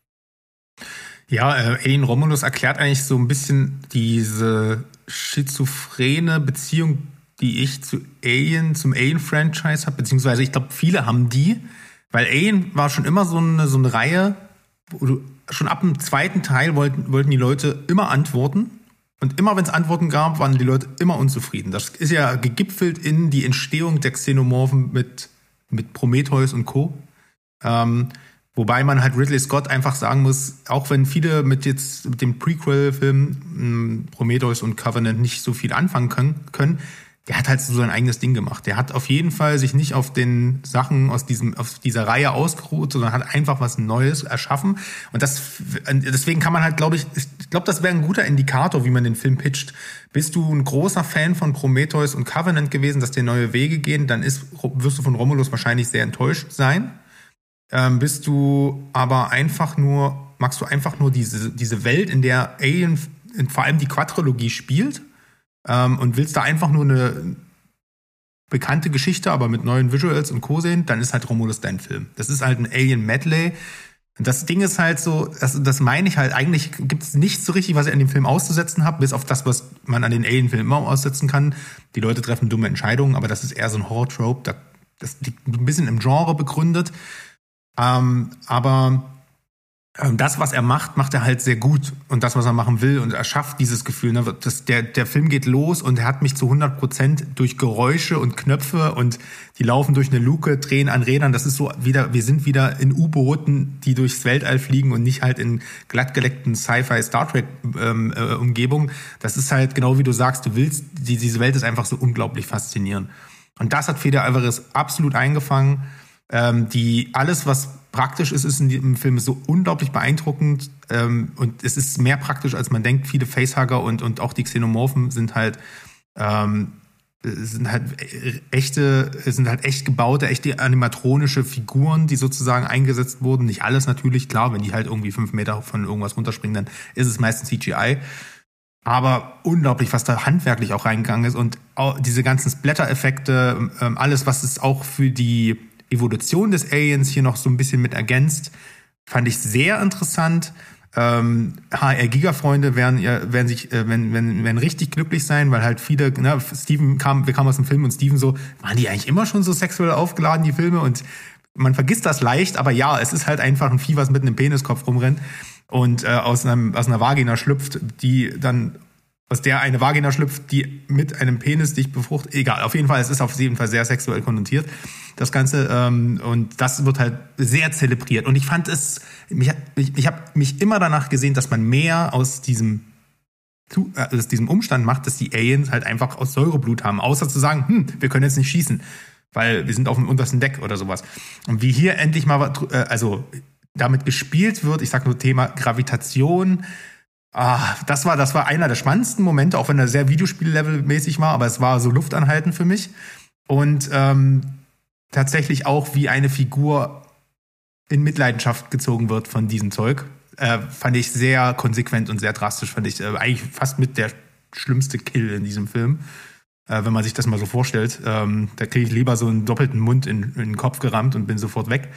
Ja, äh, Alien Romulus erklärt eigentlich so ein bisschen diese schizophrene Beziehung, die ich zu Alien, zum Alien-Franchise habe, beziehungsweise ich glaube, viele haben die, weil Alien war schon immer so eine, so eine Reihe, wo du schon ab dem zweiten Teil wollten, wollten die Leute immer Antworten. Und immer, wenn es Antworten gab, waren die Leute immer unzufrieden. Das ist ja gegipfelt in die Entstehung der Xenomorphen mit, mit Prometheus und Co. Ähm, Wobei man halt Ridley Scott einfach sagen muss, auch wenn viele mit jetzt mit dem Prequel-Film Prometheus und Covenant nicht so viel anfangen können, können, der hat halt so sein eigenes Ding gemacht. Der hat auf jeden Fall sich nicht auf den Sachen aus diesem aus dieser Reihe ausgeruht, sondern hat einfach was Neues erschaffen. Und das deswegen kann man halt, glaube ich, ich glaube, das wäre ein guter Indikator, wie man den Film pitcht. Bist du ein großer Fan von Prometheus und Covenant gewesen, dass dir neue Wege gehen, dann ist, wirst du von Romulus wahrscheinlich sehr enttäuscht sein. Ähm, bist du aber einfach nur, magst du einfach nur diese, diese Welt, in der Alien, in, vor allem die Quadrilogie spielt, ähm, und willst da einfach nur eine bekannte Geschichte, aber mit neuen Visuals und Co. sehen, dann ist halt Romulus dein Film. Das ist halt ein Alien-Medley. Das Ding ist halt so, das, das meine ich halt, eigentlich gibt es nichts so richtig, was ich an dem Film auszusetzen habe, bis auf das, was man an den Alien-Filmen immer aussetzen kann. Die Leute treffen dumme Entscheidungen, aber das ist eher so ein Horror-Trope, da, das liegt ein bisschen im Genre begründet. Ähm, aber ähm, das, was er macht, macht er halt sehr gut. Und das, was er machen will, und er schafft dieses Gefühl. Ne? Das, der, der Film geht los und er hat mich zu hundert Prozent durch Geräusche und Knöpfe und die laufen durch eine Luke, drehen an Rädern. Das ist so wieder, wir sind wieder in U-Booten, die durchs Weltall fliegen und nicht halt in glattgeleckten Sci-Fi Star Trek ähm, äh, Umgebungen. Das ist halt genau wie du sagst, du willst, die, diese Welt ist einfach so unglaublich faszinierend. Und das hat Fede Alvarez absolut eingefangen. Ähm, die, alles, was praktisch ist, ist in dem Film so unglaublich beeindruckend. Ähm, und es ist mehr praktisch, als man denkt. Viele Facehugger und, und auch die Xenomorphen sind halt, ähm, sind halt echte, sind halt echt gebaute, echte animatronische Figuren, die sozusagen eingesetzt wurden. Nicht alles natürlich, klar, wenn die halt irgendwie fünf Meter von irgendwas runterspringen, dann ist es meistens C G I. Aber unglaublich, was da handwerklich auch reingegangen ist. Und auch diese ganzen Splatter-Effekte, ähm, alles, was es auch für die Evolution des Aliens hier noch so ein bisschen mit ergänzt, fand ich sehr interessant. Ähm, H R-Giga-Freunde werden, werden sich, äh, werden, werden, werden richtig glücklich sein, weil halt viele, ne, Steven kam, wir kamen aus dem Film und Steven so, waren die eigentlich immer schon so sexuell aufgeladen, die Filme? Und man vergisst das leicht, aber ja, es ist halt einfach ein Vieh, was mit einem Peniskopf rumrennt und äh, aus, einem, aus einer Vagina schlüpft, die dann, aus der eine Vagina schlüpft, die mit einem Penis dich befruchtet. Egal, auf jeden Fall, es ist auf jeden Fall sehr sexuell konnotiert, das Ganze. Ähm, und das wird halt sehr zelebriert. Und ich fand es, mich, ich, ich habe mich immer danach gesehen, dass man mehr aus diesem, äh, aus diesem Umstand macht, dass die Aliens halt einfach aus Säureblut haben. Außer zu sagen, hm, wir können jetzt nicht schießen, weil wir sind auf dem untersten Deck oder sowas. Und wie hier endlich mal, äh, also damit gespielt wird, ich sag nur Thema Gravitation. Ah, das war, das war einer der spannendsten Momente, auch wenn er sehr Videospiel-Level-mäßig war, aber es war so luftanhaltend für mich. Und ähm, tatsächlich auch, wie eine Figur in Mitleidenschaft gezogen wird von diesem Zeug, äh, fand ich sehr konsequent und sehr drastisch, fand ich äh, eigentlich fast mit der schlimmste Kill in diesem Film. Äh, wenn man sich das mal so vorstellt, ähm, da kriege ich lieber so einen doppelten Mund in, in den Kopf gerammt und bin sofort weg.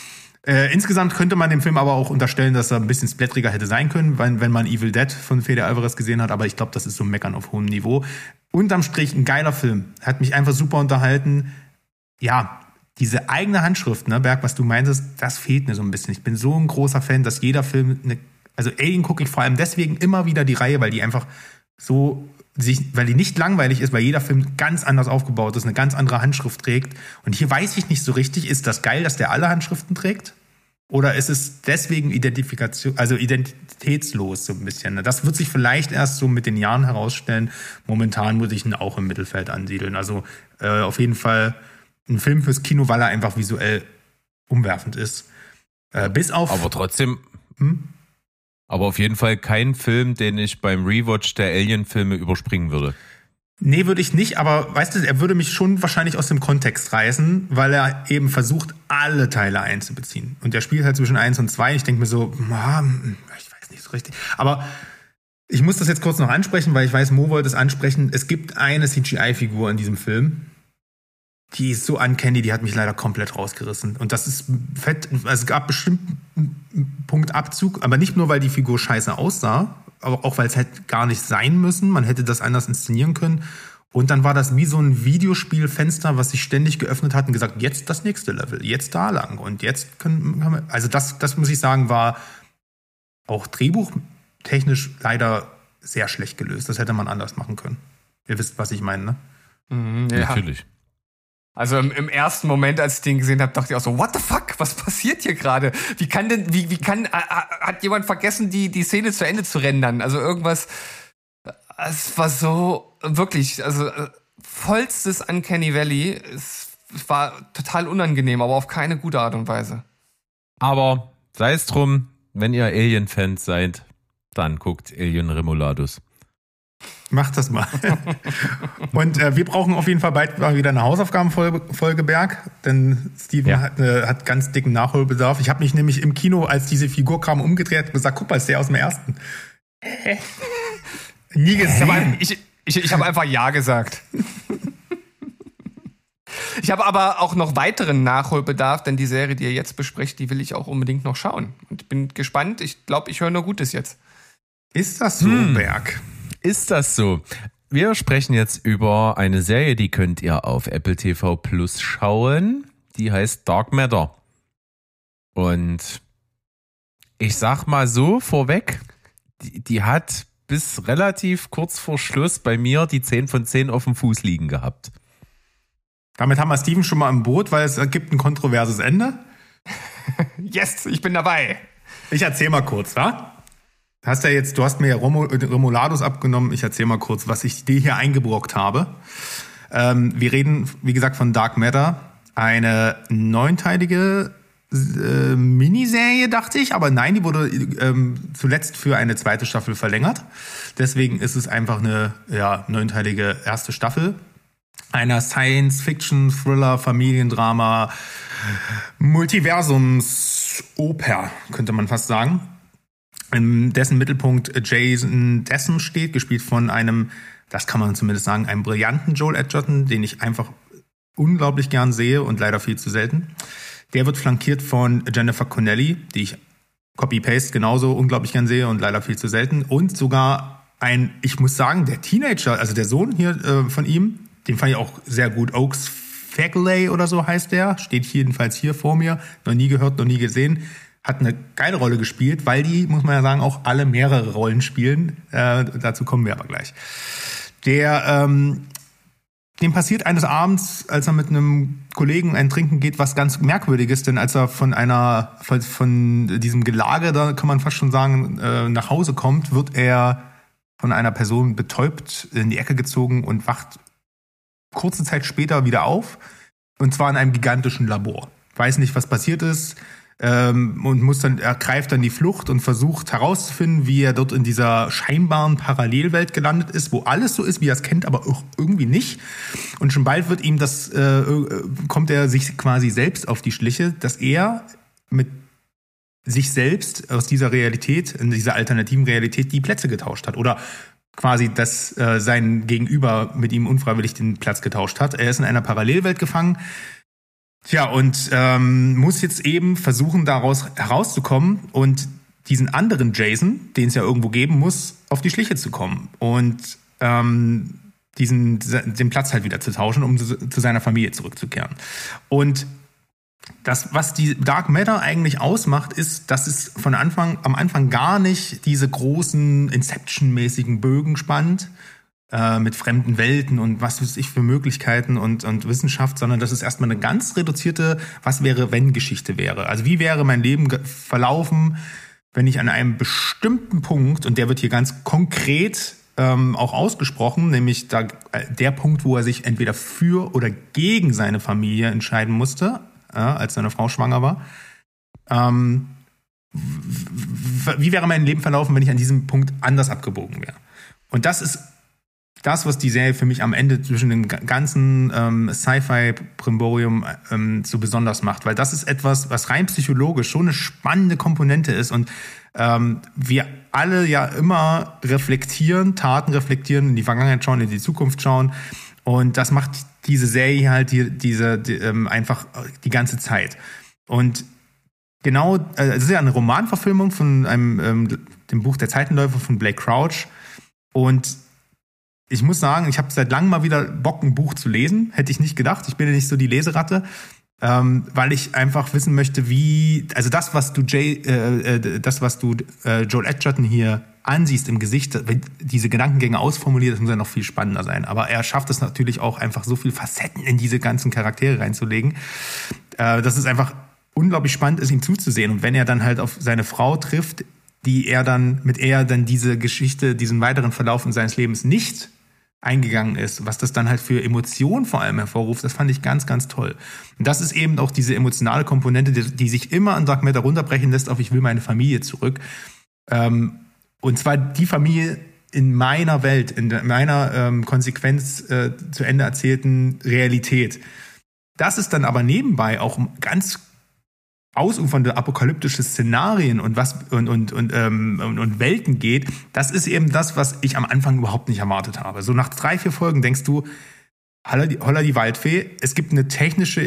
Äh, insgesamt könnte man dem Film aber auch unterstellen, dass er ein bisschen splatteriger hätte sein können, wenn, wenn man Evil Dead von Fede Alvarez gesehen hat. Aber ich glaube, das ist so Meckern auf hohem Niveau. Unterm Strich ein geiler Film. Hat mich einfach super unterhalten. Ja, diese eigene Handschrift, ne, Berg, was du meintest, das fehlt mir so ein bisschen. Ich bin so ein großer Fan, dass jeder Film, eine, also Alien gucke ich vor allem deswegen immer wieder die Reihe, weil die einfach so, sich, weil die nicht langweilig ist, weil jeder Film ganz anders aufgebaut ist, eine ganz andere Handschrift trägt. Und hier weiß ich nicht so richtig, ist das geil, dass der alle Handschriften trägt? Oder ist es deswegen Identifikation, also identitätslos so ein bisschen? Das wird sich vielleicht erst so mit den Jahren herausstellen. Momentan würde ich ihn auch im Mittelfeld ansiedeln. Also äh, auf jeden Fall ein Film fürs Kino, weil er einfach visuell umwerfend ist. Äh, bis auf. Aber trotzdem. Hm? Aber auf jeden Fall kein Film, den ich beim Rewatch der Alien-Filme überspringen würde. Nee, würde ich nicht, aber weißt du, er würde mich schon wahrscheinlich aus dem Kontext reißen, weil er eben versucht, alle Teile einzubeziehen. Und er spielt halt zwischen eins und zwei. Ich denke mir so, ah, ich weiß nicht so richtig. Aber ich muss das jetzt kurz noch ansprechen, weil ich weiß, Mo wollte es ansprechen. Es gibt eine C G I-Figur in diesem Film, die ist so uncanny, die hat mich leider komplett rausgerissen. Und das ist fett, also es gab bestimmt einen Punktabzug, aber nicht nur, weil die Figur scheiße aussah, aber auch, weil es halt gar nicht sein müssen. Man hätte das anders inszenieren können. Und dann war das wie so ein Videospielfenster, was sich ständig geöffnet hat und gesagt, jetzt das nächste Level, jetzt da lang. Und jetzt können wir, also das, das muss ich sagen, war auch drehbuchtechnisch leider sehr schlecht gelöst. Das hätte man anders machen können. Ihr wisst, was ich meine, ne? Mhm, ja. Natürlich. Also im, im ersten Moment, als ich den gesehen habe, dachte ich auch so, what the fuck, was passiert hier gerade? Wie kann denn, wie, wie kann, hat jemand vergessen, die, die Szene zu Ende zu rendern? Also irgendwas, es war so, wirklich, also vollstes Uncanny Valley. Es, es war total unangenehm, aber auf keine gute Art und Weise. Aber sei es drum, wenn ihr Alien-Fans seid, dann guckt Alien Remulados. Macht das mal. Und äh, wir brauchen auf jeden Fall bald mal wieder eine Hausaufgabenfolge, Folge Berg, denn Steven Ja. hat, äh, hat ganz dicken Nachholbedarf. Ich habe mich nämlich im Kino, als diese Figur kam, umgedreht und gesagt, guck mal, ist der aus dem ersten. Nie gesehen. Ich, ich, ich habe einfach Ja gesagt. Ich habe aber auch noch weiteren Nachholbedarf, denn die Serie, die ihr jetzt besprecht, die will ich auch unbedingt noch schauen. Und bin gespannt. Ich glaube, ich höre nur Gutes jetzt. Ist das so, Hm. Berg? Ist das so? Wir sprechen jetzt über eine Serie, die könnt ihr auf Apple T V Plus schauen. Die heißt Dark Matter. Und ich sag mal so vorweg, die, die hat bis relativ kurz vor Schluss bei mir die zehn von zehn auf dem Fuß liegen gehabt. Damit haben wir Steven schon mal im Boot, weil es gibt ein kontroverses Ende. Yes, ich bin dabei. Ich erzähl mal kurz, wa? Hast ja jetzt, du hast mir ja Remulados abgenommen. Ich erzähl mal kurz, was ich dir hier eingebrockt habe. Ähm, wir reden, wie gesagt, von Dark Matter. Eine neunteilige äh, Miniserie, dachte ich. Aber nein, die wurde ähm, zuletzt für eine zweite Staffel verlängert. Deswegen ist es einfach eine ja, neunteilige erste Staffel einer Science-Fiction, Thriller, Familiendrama, Multiversums-Oper, könnte man fast sagen. In dessen Mittelpunkt Jason Dessen steht, gespielt von einem, das kann man zumindest sagen, einem brillanten Joel Edgerton, den ich einfach unglaublich gern sehe und leider viel zu selten. Der wird flankiert von Jennifer Connelly, die ich Copy-Paste genauso unglaublich gern sehe und leider viel zu selten. Und sogar ein, ich muss sagen, der Teenager, also der Sohn hier äh, von ihm, den fand ich auch sehr gut. Oaks Fagley oder so heißt der, steht jedenfalls hier vor mir, noch nie gehört, noch nie gesehen. Hat eine geile Rolle gespielt, weil die, muss man ja sagen, auch alle mehrere Rollen spielen. Äh, dazu kommen wir aber gleich. Der, ähm, dem passiert eines Abends, als er mit einem Kollegen ein Trinken geht, was ganz Merkwürdiges, denn als er von einer, von, von diesem Gelage, da kann man fast schon sagen, äh, nach Hause kommt, wird er von einer Person betäubt, in die Ecke gezogen und wacht kurze Zeit später wieder auf. Und zwar in einem gigantischen Labor. Weiß nicht, was passiert ist. Und muss dann, er greift dann die Flucht und versucht herauszufinden, wie er dort in dieser scheinbaren Parallelwelt gelandet ist, wo alles so ist, wie er es kennt, aber auch irgendwie nicht. Und schon bald wird ihm das, äh, kommt er sich quasi selbst auf die Schliche, dass er mit sich selbst aus dieser Realität, in dieser alternativen Realität, die Plätze getauscht hat. Oder quasi, dass äh, sein Gegenüber mit ihm unfreiwillig den Platz getauscht hat. Er ist in einer Parallelwelt gefangen. Tja, und ähm, muss jetzt eben versuchen, daraus herauszukommen und diesen anderen Jason, den es ja irgendwo geben muss, auf die Schliche zu kommen und ähm, diesen den Platz halt wieder zu tauschen, um zu, zu seiner Familie zurückzukehren. Und das, was die Dark Matter eigentlich ausmacht, ist, dass es von Anfang am Anfang gar nicht diese großen Inception-mäßigen Bögen spannt, mit fremden Welten und was weiß ich für Möglichkeiten und, und Wissenschaft, sondern dass es erstmal eine ganz reduzierte Was-wäre-wenn-Geschichte wäre. Also wie wäre mein Leben verlaufen, wenn ich an einem bestimmten Punkt, und der wird hier ganz konkret ähm, auch ausgesprochen, nämlich da, der Punkt, wo er sich entweder für oder gegen seine Familie entscheiden musste, äh, als seine Frau schwanger war, ähm, wie wäre mein Leben verlaufen, wenn ich an diesem Punkt anders abgebogen wäre. Und das ist das, was die Serie für mich am Ende zwischen dem ganzen ähm, Sci-Fi-Brimborium ähm, so besonders macht. Weil das ist etwas, was rein psychologisch schon eine spannende Komponente ist. Und ähm, wir alle ja immer reflektieren, Taten reflektieren, in die Vergangenheit schauen, in die Zukunft schauen. Und das macht diese Serie halt die, diese die, ähm, einfach die ganze Zeit. Und genau, äh, es ist ja eine Romanverfilmung von einem ähm, dem Buch Der Zeitenläufer von Blake Crouch. Und ich muss sagen, ich habe seit langem mal wieder Bock, ein Buch zu lesen. Hätte ich nicht gedacht. Ich bin ja nicht so die Leseratte, ähm, weil ich einfach wissen möchte, wie, also das, was du Jay, äh, äh, das, was du äh, Joel Edgerton hier ansiehst im Gesicht, wenn diese Gedankengänge ausformuliert, das muss ja noch viel spannender sein. Aber er schafft es natürlich auch einfach so viel Facetten in diese ganzen Charaktere reinzulegen, äh, dass es einfach unglaublich spannend ist, ihm zuzusehen. Und wenn er dann halt auf seine Frau trifft, die er dann, mit er dann diese Geschichte, diesen weiteren Verlauf seines Lebens nicht eingegangen ist, was das dann halt für Emotionen vor allem hervorruft, das fand ich ganz, ganz toll. Und das ist eben auch diese emotionale Komponente, die, die sich immer an Dark Matter runterbrechen lässt auf ich will meine Familie zurück. Ähm, und zwar die Familie in meiner Welt, in meiner ähm, Konsequenz äh, zu Ende erzählten Realität. Das ist dann aber nebenbei auch ganz ausufernde apokalyptische Szenarien und was und und und, ähm, und und Welten geht, das ist eben das, was ich am Anfang überhaupt nicht erwartet habe. So nach drei, vier Folgen denkst du, holla die, holla die Waldfee, es gibt eine technische,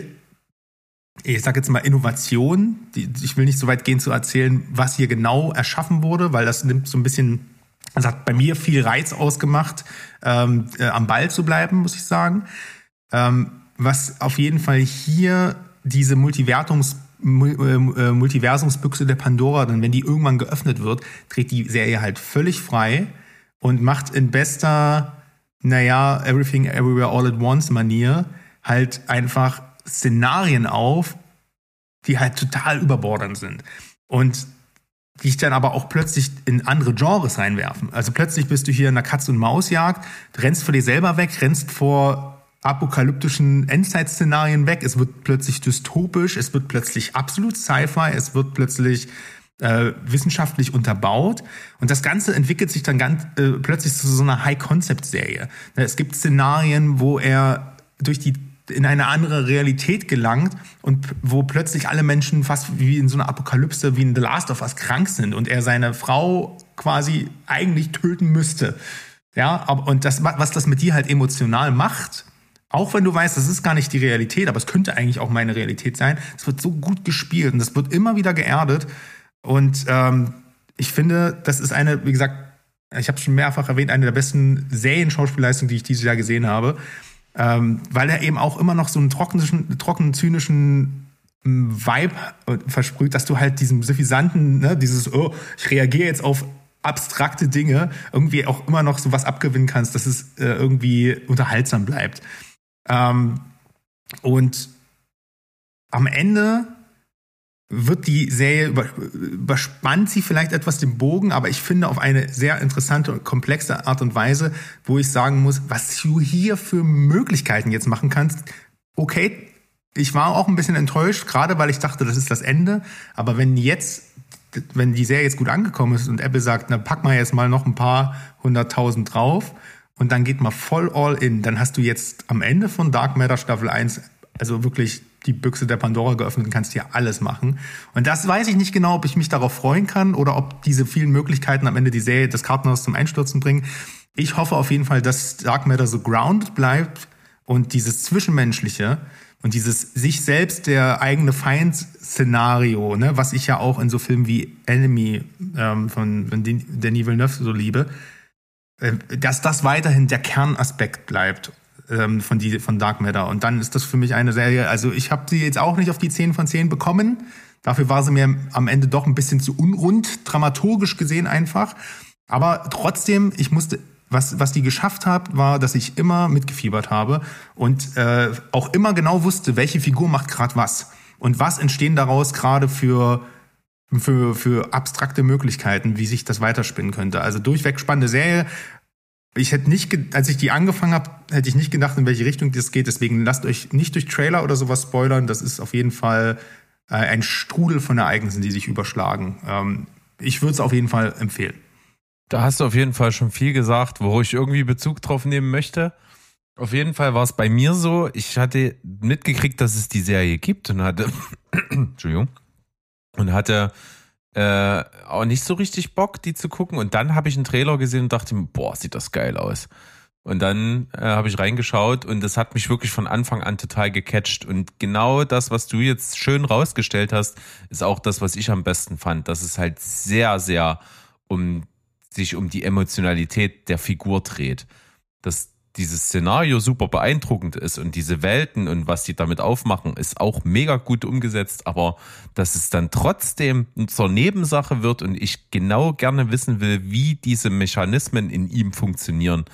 ich sag jetzt mal Innovation, die, ich will nicht so weit gehen zu erzählen, was hier genau erschaffen wurde, weil das nimmt so ein bisschen, das hat bei mir viel Reiz ausgemacht, ähm, äh, am Ball zu bleiben, muss ich sagen. Ähm, was auf jeden Fall hier diese Multivertungs Multiversumsbüchse der Pandora, dann wenn die irgendwann geöffnet wird, dreht die Serie halt völlig frei und macht in bester, naja, Everything Everywhere All at Once Manier halt einfach Szenarien auf, die halt total überbordernd sind und die ich dann aber auch plötzlich in andere Genres reinwerfen. Also plötzlich bist du hier in einer Katz-und-Maus-Jagd, rennst vor dir selber weg, rennst vor apokalyptischen Endzeit-Szenarien weg. Es wird plötzlich dystopisch, es wird plötzlich absolut Sci-Fi, es wird plötzlich äh, wissenschaftlich unterbaut. Und das Ganze entwickelt sich dann ganz äh, plötzlich zu so einer High-Concept-Serie. Es gibt Szenarien, wo er durch die in eine andere Realität gelangt und wo plötzlich alle Menschen fast wie in so einer Apokalypse, wie in The Last of Us krank sind und er seine Frau quasi eigentlich töten müsste. Ja, und das, was das mit dir halt emotional macht, auch wenn du weißt, das ist gar nicht die Realität, aber es könnte eigentlich auch meine Realität sein. Es wird so gut gespielt und es wird immer wieder geerdet. Und ähm, ich finde, das ist eine, wie gesagt, ich habe es schon mehrfach erwähnt, eine der besten Serien-Schauspielleistungen, die ich dieses Jahr gesehen habe. Ähm, weil er eben auch immer noch so einen trockenen, trockenen zynischen Vibe versprüht, dass du halt diesem suffisanten, ne, dieses, oh, ich reagiere jetzt auf abstrakte Dinge, irgendwie auch immer noch so was abgewinnen kannst, dass es äh, irgendwie unterhaltsam bleibt. Ähm, und am Ende wird die Serie, über, überspannt sie vielleicht etwas den Bogen, aber ich finde auf eine sehr interessante und komplexe Art und Weise, wo ich sagen muss, was du hier für Möglichkeiten jetzt machen kannst. Okay, ich war auch ein bisschen enttäuscht, gerade weil ich dachte, das ist das Ende, aber wenn jetzt, wenn die Serie jetzt gut angekommen ist und Apple sagt, na pack mal jetzt mal noch ein paar hunderttausend drauf, und dann geht mal voll all in. Dann hast du jetzt am Ende von Dark Matter Staffel eins also wirklich die Büchse der Pandora geöffnet und kannst hier alles machen. Und das weiß ich nicht genau, ob ich mich darauf freuen kann oder ob diese vielen Möglichkeiten am Ende die Serie des Kartenhaus zum Einstürzen bringen. Ich hoffe auf jeden Fall, dass Dark Matter so grounded bleibt und dieses Zwischenmenschliche und dieses sich selbst der eigene Feind-Szenario, ne, was ich ja auch in so Filmen wie Enemy ähm, von, von Denis Villeneuve so liebe, dass das weiterhin der Kernaspekt bleibt ähm, von, die, von Dark Matter. Und dann ist das für mich eine Serie, also ich habe sie jetzt auch nicht auf die zehn von zehn bekommen. Dafür war sie mir am Ende doch ein bisschen zu unrund, dramaturgisch gesehen einfach. Aber trotzdem, ich musste, was, was die geschafft hat, war, dass ich immer mitgefiebert habe und äh, auch immer genau wusste, welche Figur macht gerade was. Und was entstehen daraus gerade für Für, für abstrakte Möglichkeiten, wie sich das weiterspinnen könnte. Also durchweg spannende Serie. Ich hätte nicht, als ich die angefangen habe, hätte ich nicht gedacht, in welche Richtung das geht. Deswegen lasst euch nicht durch Trailer oder sowas spoilern. Das ist auf jeden Fall äh, ein Strudel von Ereignissen, die sich überschlagen. Ähm, ich würde es auf jeden Fall empfehlen. Da hast du auf jeden Fall schon viel gesagt, wo ich irgendwie Bezug drauf nehmen möchte. Auf jeden Fall war es bei mir so, ich hatte mitgekriegt, dass es die Serie gibt und hatte, Entschuldigung, und hatte äh, auch nicht so richtig Bock, die zu gucken. Und dann habe ich einen Trailer gesehen und dachte mir, boah, sieht das geil aus. Und dann äh, habe ich reingeschaut und das hat mich wirklich von Anfang an total gecatcht. Und genau das, was du jetzt schön rausgestellt hast, ist auch das, was ich am besten fand. Dass es halt sehr, sehr um sich um die Emotionalität der Figur dreht. Dass dieses Szenario super beeindruckend ist und diese Welten und was die damit aufmachen, ist auch mega gut umgesetzt, aber dass es dann trotzdem zur Nebensache wird und ich genau gerne wissen will, wie diese Mechanismen in ihm funktionieren,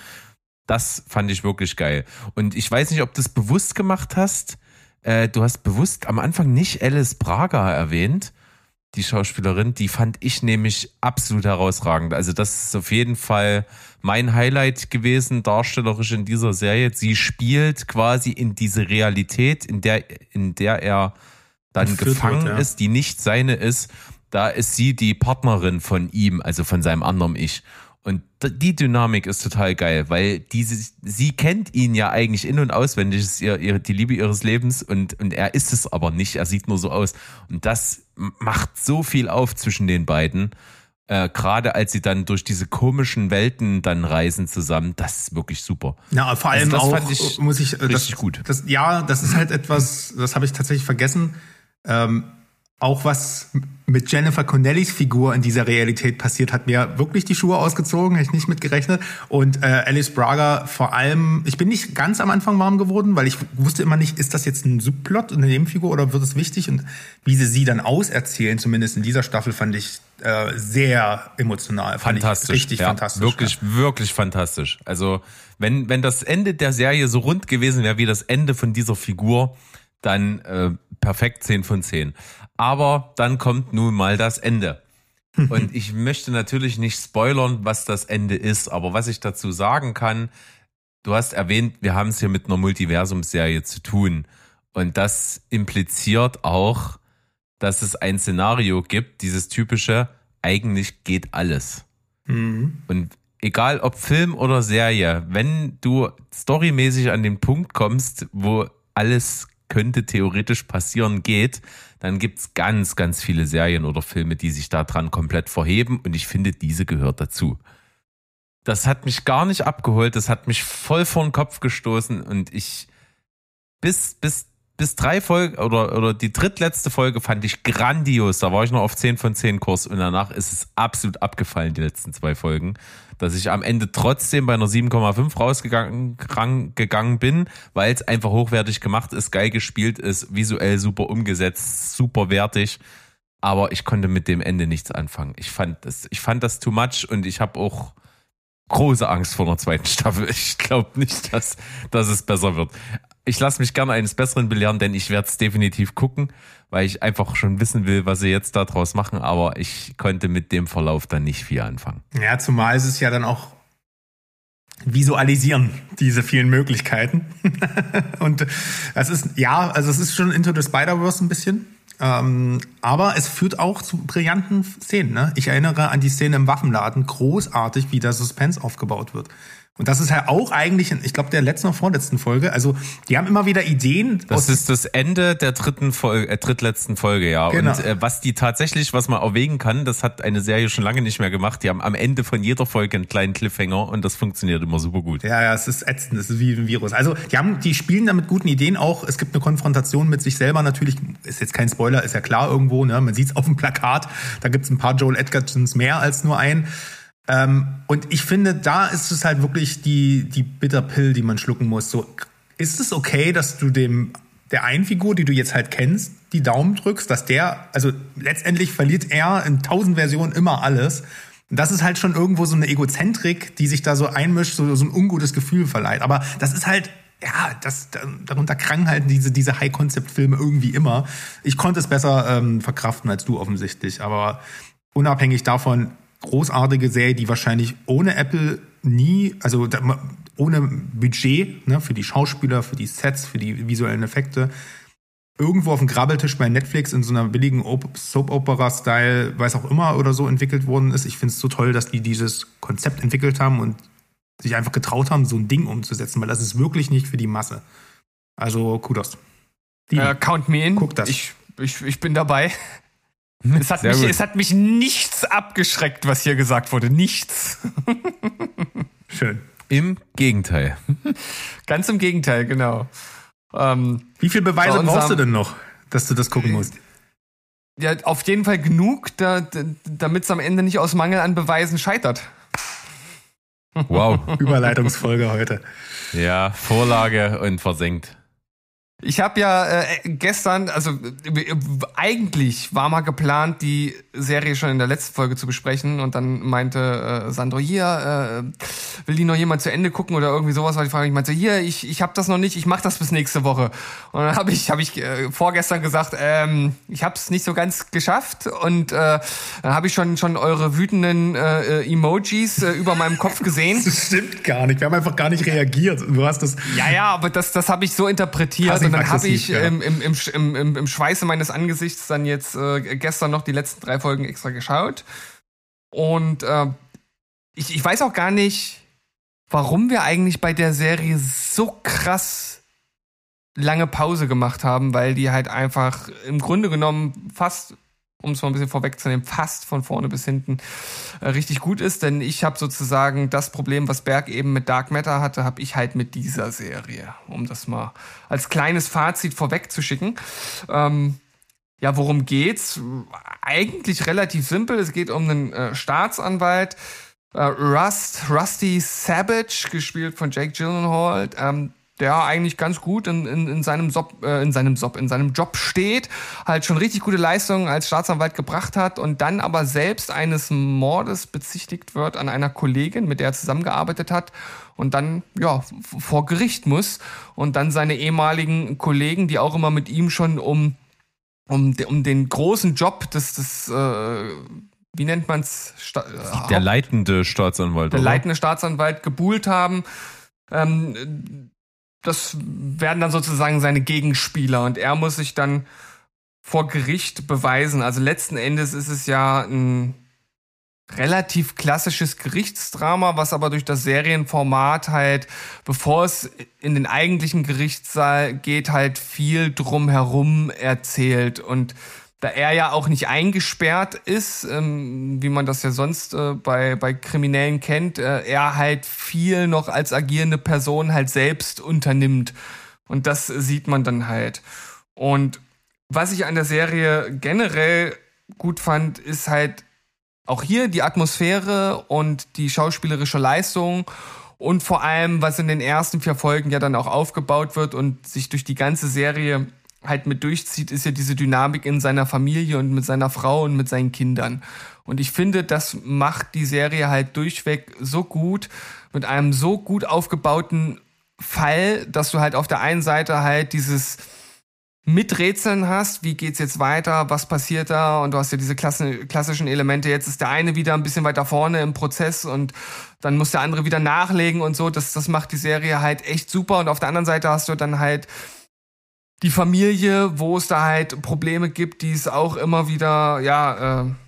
das fand ich wirklich geil. Und ich weiß nicht, ob du es bewusst gemacht hast, äh, du hast bewusst am Anfang nicht Alice Braga erwähnt, die Schauspielerin, die fand ich nämlich absolut herausragend. Also das ist auf jeden Fall mein Highlight gewesen, darstellerisch in dieser Serie. Sie spielt quasi in diese Realität, in der, in der er dann gefangen wird, ja. ist, die nicht seine ist. Da ist sie die Partnerin von ihm, also von seinem anderen Ich. Und die Dynamik ist total geil, weil diese, sie kennt ihn ja eigentlich in- und auswendig, ist ihr, ihr, die Liebe ihres Lebens und, und er ist es aber nicht, er sieht nur so aus. Und das macht so viel auf zwischen den beiden, äh, gerade als sie dann durch diese komischen Welten dann reisen zusammen, das ist wirklich super. Ja, vor allem also das auch, fand ich muss ich, richtig das, gut. Das, ja, das ist halt etwas, das habe ich tatsächlich vergessen, ähm, auch was mit Jennifer Connellys Figur in dieser Realität passiert, hat mir wirklich die Schuhe ausgezogen, hätte ich nicht mit gerechnet. Und äh, Alice Braga vor allem, ich bin nicht ganz am Anfang warm geworden, weil ich wusste immer nicht, ist das jetzt ein Subplot, eine Nebenfigur oder wird es wichtig? Und wie sie sie dann auserzählen, zumindest in dieser Staffel, fand ich äh, sehr emotional. Fand fantastisch. Ich richtig ja, fantastisch. Wirklich, ja. wirklich fantastisch. Also wenn, wenn das Ende der Serie so rund gewesen wäre wie das Ende von dieser Figur, dann äh, perfekt zehn von zehn. Aber dann kommt nun mal das Ende. Und ich möchte natürlich nicht spoilern, was das Ende ist, aber was ich dazu sagen kann, du hast erwähnt, wir haben es hier mit einer Multiversumsserie zu tun. Und das impliziert auch, dass es ein Szenario gibt, dieses typische, eigentlich geht alles. Mhm. Und egal ob Film oder Serie, wenn du storymäßig an den Punkt kommst, wo alles könnte theoretisch passieren geht, dann gibt's ganz, ganz viele Serien oder Filme, die sich daran komplett verheben und ich finde, diese gehört dazu. Das hat mich gar nicht abgeholt, das hat mich voll vor den Kopf gestoßen und ich bis, bis, bis drei Folgen oder, oder die drittletzte Folge fand ich grandios, da war ich noch auf zehn von zehn Kurs und danach ist es absolut abgefallen, die letzten zwei Folgen, dass ich am Ende trotzdem bei einer sieben Komma fünf rausgegangen gegangen bin, weil es einfach hochwertig gemacht ist, geil gespielt ist, visuell super umgesetzt, super wertig, aber ich konnte mit dem Ende nichts anfangen. Ich fand das, ich fand das too much und ich habe auch große Angst vor einer zweiten Staffel. Ich glaube nicht, dass, dass es besser wird. Ich lasse mich gerne eines Besseren belehren, denn ich werde es definitiv gucken, weil ich einfach schon wissen will, was sie jetzt daraus machen, aber ich konnte mit dem Verlauf dann nicht viel anfangen. Ja, zumal ist es ja dann auch visualisieren, diese vielen Möglichkeiten. Und es ist, ja, also es ist schon Into the Spider-Verse ein bisschen, ähm, aber es führt auch zu brillanten Szenen. Ne? Ich erinnere an die Szene im Waffenladen, großartig, wie der Suspense aufgebaut wird. Und das ist ja auch eigentlich, ich glaube, der letzten oder vorletzten Folge. Also, die haben immer wieder Ideen. Das ist das Ende der dritten Folge, äh, drittletzten Folge, ja. Genau. Und äh, was die tatsächlich, was man erwägen kann, das hat eine Serie schon lange nicht mehr gemacht. Die haben am Ende von jeder Folge einen kleinen Cliffhanger und das funktioniert immer super gut. Ja, ja, es ist ätzend, es ist wie ein Virus. Also, die haben, die spielen da mit guten Ideen auch. Es gibt eine Konfrontation mit sich selber natürlich. Ist jetzt kein Spoiler, ist ja klar irgendwo, ne? Man sieht's auf dem Plakat. Da gibt's ein paar Joel Edgertons mehr als nur einen. Ähm, und ich finde, da ist es halt wirklich die, die Bitter Pill, die man schlucken muss. So, ist es okay, dass du dem, der einen Figur, die du jetzt halt kennst, die Daumen drückst, dass der, also letztendlich verliert er in tausend Versionen immer alles. Und das ist halt schon irgendwo so eine Egozentrik, die sich da so einmischt, so, so ein ungutes Gefühl verleiht. Aber das ist halt, ja, das, darunter kranken halt diese, diese High-Concept-Filme irgendwie immer. Ich konnte es besser ähm, verkraften als du offensichtlich. Aber unabhängig davon, großartige Serie, die wahrscheinlich ohne Apple nie, also ohne Budget, ne, für die Schauspieler, für die Sets, für die visuellen Effekte, irgendwo auf dem Grabbeltisch bei Netflix in so einer billigen Soap-Opera-Style, weiß auch immer, oder so entwickelt worden ist. Ich finde es so toll, dass die dieses Konzept entwickelt haben und sich einfach getraut haben, so ein Ding umzusetzen, weil das ist wirklich nicht für die Masse. Also Kudos. Äh, count me in. Guck das. Ich, ich, ich bin dabei. Es hat, mich, es hat mich nichts abgeschreckt, was hier gesagt wurde. Nichts. Schön. Im Gegenteil. Ganz im Gegenteil, genau. Ähm, Wie viele Beweise brauchst du denn noch, dass du das gucken musst? Ja, auf jeden Fall genug, da, damit es am Ende nicht aus Mangel an Beweisen scheitert. Wow. Überleitungsfolge heute. Ja, Vorlage und versenkt. Ich habe ja äh, gestern, also äh, eigentlich war mal geplant, die Serie schon in der letzten Folge zu besprechen und dann meinte äh, Sandro, hier, äh, will die noch jemand zu Ende gucken oder irgendwie sowas, war die Frage, ich meinte, hier, ich ich habe das noch nicht, ich mache das bis nächste Woche. Und dann habe ich hab ich äh, vorgestern gesagt, ähm, ich habe es nicht so ganz geschafft und äh, dann habe ich schon schon eure wütenden äh, Emojis äh, über meinem Kopf gesehen. Das stimmt gar nicht, wir haben einfach gar nicht reagiert. Du hast das. Ja, ja, aber das das habe ich so interpretiert. Und dann habe ich ja. im, im, im, im, im Schweiße meines Angesichts dann jetzt äh, gestern noch die letzten drei Folgen extra geschaut. Und äh, ich, ich weiß auch gar nicht, warum wir eigentlich bei der Serie so krass lange Pause gemacht haben, weil die halt einfach im Grunde genommen fast, um es mal ein bisschen vorwegzunehmen, fast von vorne bis hinten äh, richtig gut ist. Denn ich habe sozusagen das Problem, was Berg eben mit Dark Matter hatte, habe ich halt mit dieser Serie. Um das mal als kleines Fazit vorwegzuschicken. Ähm, ja, worum geht's? Eigentlich relativ simpel. Es geht um einen äh, Staatsanwalt, äh, Rust, Rusty Savage, gespielt von Jake Gyllenhaal, ähm, der eigentlich ganz gut in, in, in seinem Job, äh, in seinem Job, in seinem Job steht, halt schon richtig gute Leistungen als Staatsanwalt gebracht hat und dann aber selbst eines Mordes bezichtigt wird an einer Kollegin, mit der er zusammengearbeitet hat und dann ja vor Gericht muss und dann seine ehemaligen Kollegen, die auch immer mit ihm schon um um, um den großen Job des des äh, wie nennt man's? Sta- der leitende Staatsanwalt. Der oder? leitende Staatsanwalt gebuhlt haben. Ähm, Das werden dann sozusagen seine Gegenspieler und er muss sich dann vor Gericht beweisen. Also letzten Endes ist es ja ein relativ klassisches Gerichtsdrama, was aber durch das Serienformat halt, bevor es in den eigentlichen Gerichtssaal geht, halt viel drumherum erzählt. Und da er ja auch nicht eingesperrt ist, ähm, wie man das ja sonst äh, bei bei Kriminellen kennt, äh, er halt viel noch als agierende Person halt selbst unternimmt. Und das sieht man dann halt. Und was ich an der Serie generell gut fand, ist halt auch hier die Atmosphäre und die schauspielerische Leistung und vor allem, was in den ersten vier Folgen ja dann auch aufgebaut wird und sich durch die ganze Serie halt mit durchzieht, ist ja diese Dynamik in seiner Familie und mit seiner Frau und mit seinen Kindern. Und ich finde, das macht die Serie halt durchweg so gut, mit einem so gut aufgebauten Fall, dass du halt auf der einen Seite halt dieses Miträtseln hast, wie geht's jetzt weiter, was passiert da, und du hast ja diese Klasse, klassischen Elemente, jetzt ist der eine wieder ein bisschen weiter vorne im Prozess und dann muss der andere wieder nachlegen und so, das, das macht die Serie halt echt super, und auf der anderen Seite hast du dann halt die Familie, wo es da halt Probleme gibt, die es auch immer wieder, ja, äh,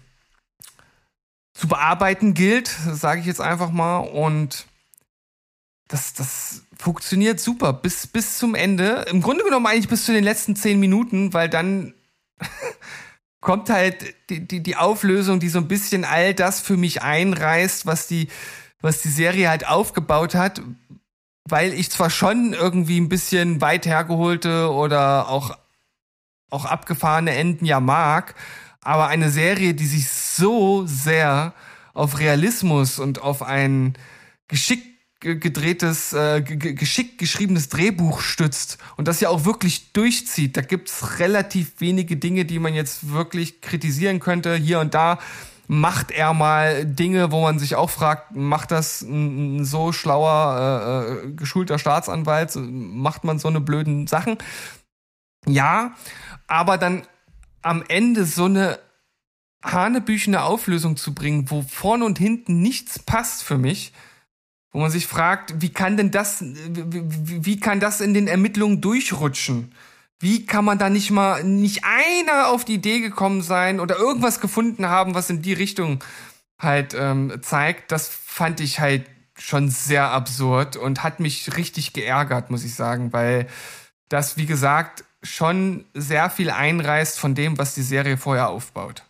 zu bearbeiten gilt, sage ich jetzt einfach mal. Und das, das funktioniert super bis, bis zum Ende. Im Grunde genommen eigentlich bis zu den letzten zehn Minuten, weil dann kommt halt die, die, die Auflösung, die so ein bisschen all das für mich einreißt, was die, was die Serie halt aufgebaut hat. Weil ich zwar schon irgendwie ein bisschen weit hergeholte oder auch, auch abgefahrene Enden ja mag, aber eine Serie, die sich so sehr auf Realismus und auf ein geschickt gedrehtes, äh, g- geschickt geschriebenes Drehbuch stützt und das ja auch wirklich durchzieht, da gibt's relativ wenige Dinge, die man jetzt wirklich kritisieren könnte. Hier und da macht er mal Dinge, wo man sich auch fragt, macht das ein, ein so schlauer, äh, geschulter Staatsanwalt, macht man so eine blöden Sachen? Ja, aber dann am Ende so eine hanebüchene Auflösung zu bringen, wo vorne und hinten nichts passt für mich, wo man sich fragt, wie kann denn das, wie, wie kann das in den Ermittlungen durchrutschen? Wie kann man da nicht mal, nicht einer auf die Idee gekommen sein oder irgendwas gefunden haben, was in die Richtung halt ähm, zeigt? Das fand ich halt schon sehr absurd und hat mich richtig geärgert, muss ich sagen, weil das, wie gesagt, schon sehr viel einreißt von dem, was die Serie vorher aufbaut.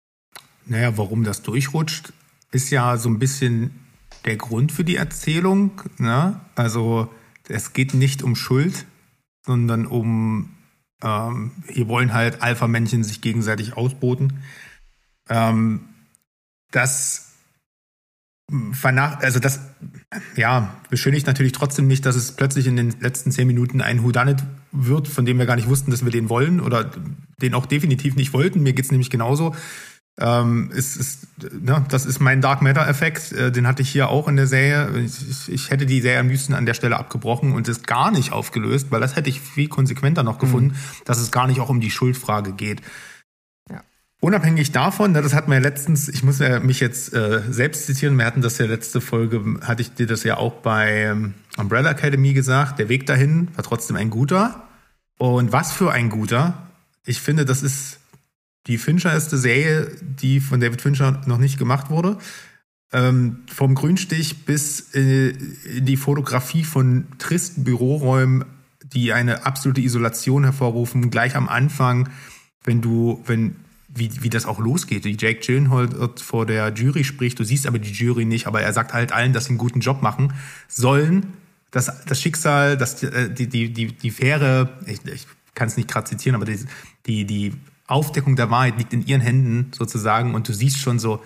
Naja, warum das durchrutscht, ist ja so ein bisschen der Grund für die Erzählung. Ne? Also es geht nicht um Schuld, sondern um, ähm, hier wollen halt Alpha-Männchen sich gegenseitig ausboten. Ähm, das vernach, also das, ja, beschönigt natürlich trotzdem nicht, dass es plötzlich in den letzten zehn Minuten ein Whodunit wird, von dem wir gar nicht wussten, dass wir den wollen oder den auch definitiv nicht wollten. Mir geht's nämlich genauso. Ähm, es ist, ne, das ist mein Dark Matter-Effekt, äh, den hatte ich hier auch in der Serie. Ich, ich hätte die Serie am liebsten an der Stelle abgebrochen und es gar nicht aufgelöst, weil das hätte ich viel konsequenter noch gefunden, mhm. dass es gar nicht auch um die Schuldfrage geht. Ja. Unabhängig davon, ne, das hatten wir ja letztens, ich muss ja mich jetzt äh, selbst zitieren, wir hatten das ja letzte Folge, hatte ich dir das ja auch bei ähm, Umbrella Academy gesagt, der Weg dahin war trotzdem ein guter. Und was für ein guter. Ich finde, das ist die Fincherste Serie, die von David Fincher noch nicht gemacht wurde. Ähm, vom Grünstich bis äh, in die Fotografie von tristen Büroräumen, die eine absolute Isolation hervorrufen. Gleich am Anfang, wenn du, wenn, wie, wie das auch losgeht. Wie Jake Gyllenhaal vor der Jury spricht, du siehst aber die Jury nicht, aber er sagt halt allen, dass sie einen guten Job machen sollen. Das, das Schicksal, das, die, die, die, die faire, ich, ich kann es nicht gerade zitieren, aber die, die, die Aufdeckung der Wahrheit liegt in ihren Händen sozusagen und du siehst schon so,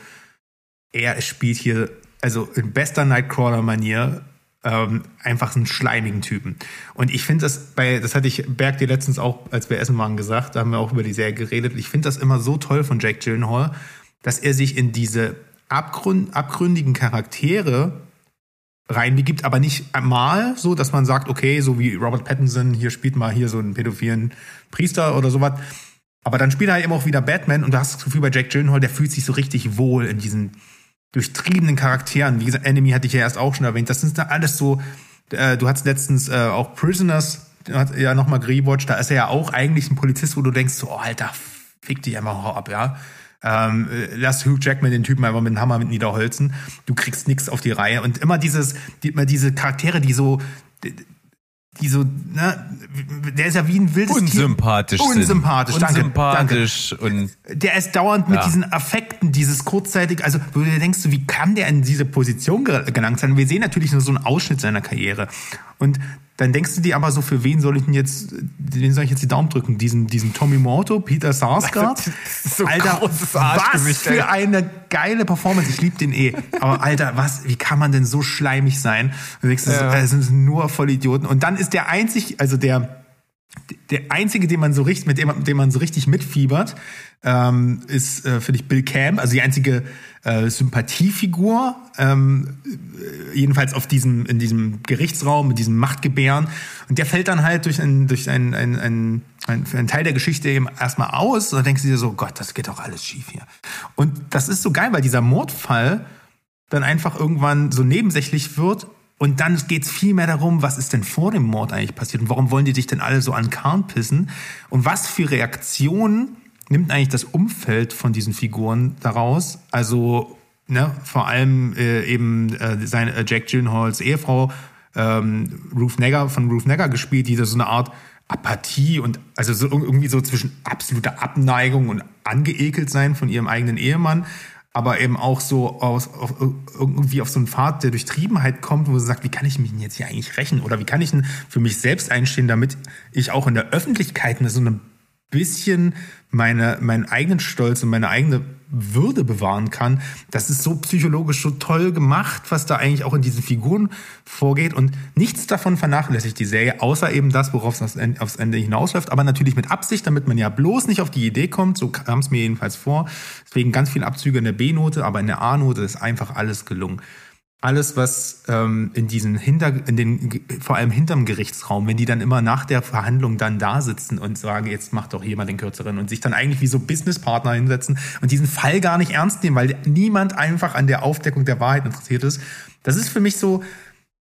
er spielt hier, also in bester Nightcrawler-Manier, ähm, einfach einen schleimigen Typen. Und ich finde das bei, das hatte ich Berg dir letztens auch, als wir essen waren, gesagt, da haben wir auch über die Serie geredet, ich finde das immer so toll von Jake Gyllenhaal, dass er sich in diese abgrund, abgründigen Charaktere reinbegibt, aber nicht mal so, dass man sagt, okay, so wie Robert Pattinson, hier spielt mal hier so einen pädophilen Priester oder sowas. Aber dann spielt er halt eben auch wieder Batman und du hast das Gefühl bei Jake Gyllenhaal, der fühlt sich so richtig wohl in diesen durchtriebenen Charakteren. Wie gesagt, Enemy hatte ich ja erst auch schon erwähnt. Das sind da alles so, äh, du hattest letztens äh, auch Prisoners, hat ja nochmal gerewatcht, da ist er ja auch eigentlich ein Polizist, wo du denkst, so, oh, Alter, fick dich einfach ab, ja. Ähm, lass Hugh Jackman den Typen einfach mit dem Hammer mit niederholzen. Du kriegst nichts auf die Reihe. Und immer dieses, die, immer diese Charaktere, die so, die, die so, ne, der ist ja wie ein wildes Unsympathisch Tier. Unsympathisch, sind. danke. Unsympathisch danke. Und der ist dauernd mit ja. diesen Affekten, dieses kurzzeitig, also wo du dir denkst, wie kann der in diese Position gelangt sein? Wir sehen natürlich nur so einen Ausschnitt seiner Karriere. Und dann denkst du dir aber so, für wen soll ich denn jetzt, wen soll ich jetzt die Daumen drücken? Diesen, diesen Tommy Morto, Peter Sarsgaard? So Alter, was für eine geile Performance. Ich liebe den eh. Aber Alter, was, wie kann man denn so schleimig sein? Du denkst, ja. das sind nur Vollidioten. Und dann ist der einzig, also der, der einzige, den man so richtig, mit dem, mit dem man so richtig mitfiebert, ähm, ist, äh, finde ich, Bill Camp, also die einzige äh, Sympathiefigur, ähm, jedenfalls auf diesem, in diesem Gerichtsraum, mit diesem Machtgebären. Und der fällt dann halt durch ein, durch ein, ein, ein, ein, ein Teil der Geschichte eben erstmal aus. Und dann denkst du dir so, Gott, das geht doch alles schief hier. Und das ist so geil, weil dieser Mordfall dann einfach irgendwann so nebensächlich wird. Und dann geht's viel mehr darum, was ist denn vor dem Mord eigentlich passiert und warum wollen die dich denn alle so an den Karren pissen? Und was für Reaktionen nimmt eigentlich das Umfeld von diesen Figuren daraus? Also, ne, vor allem äh, eben äh, seine äh, Jake Gyllenhaals Ehefrau, ähm, Ruth Negga, von Ruth Negga gespielt, die da so eine Art Apathie und also so irgendwie so zwischen absoluter Abneigung und angeekelt sein von ihrem eigenen Ehemann, aber eben auch so aus, auf, irgendwie auf so einen Pfad der Durchtriebenheit kommt, wo sie sagt, wie kann ich mich denn jetzt hier eigentlich rächen? Oder wie kann ich denn für mich selbst einstehen, damit ich auch in der Öffentlichkeit so ein bisschen meine, meinen eigenen Stolz und meine eigene Würde bewahren kann. Das ist so psychologisch so toll gemacht, was da eigentlich auch in diesen Figuren vorgeht. Und nichts davon vernachlässigt die Serie, außer eben das, worauf es aufs Ende hinausläuft. Aber natürlich mit Absicht, damit man ja bloß nicht auf die Idee kommt. So kam es mir jedenfalls vor. Deswegen ganz viele Abzüge in der B-Note, aber in der A-Note ist einfach alles gelungen. Alles, was ähm, in diesen hinter, in den, vor allem hinterm Gerichtsraum, wenn die dann immer nach der Verhandlung dann da sitzen und sagen, jetzt macht doch jemand den Kürzeren und sich dann eigentlich wie so Businesspartner hinsetzen und diesen Fall gar nicht ernst nehmen, weil niemand einfach an der Aufdeckung der Wahrheit interessiert ist. Das ist für mich so,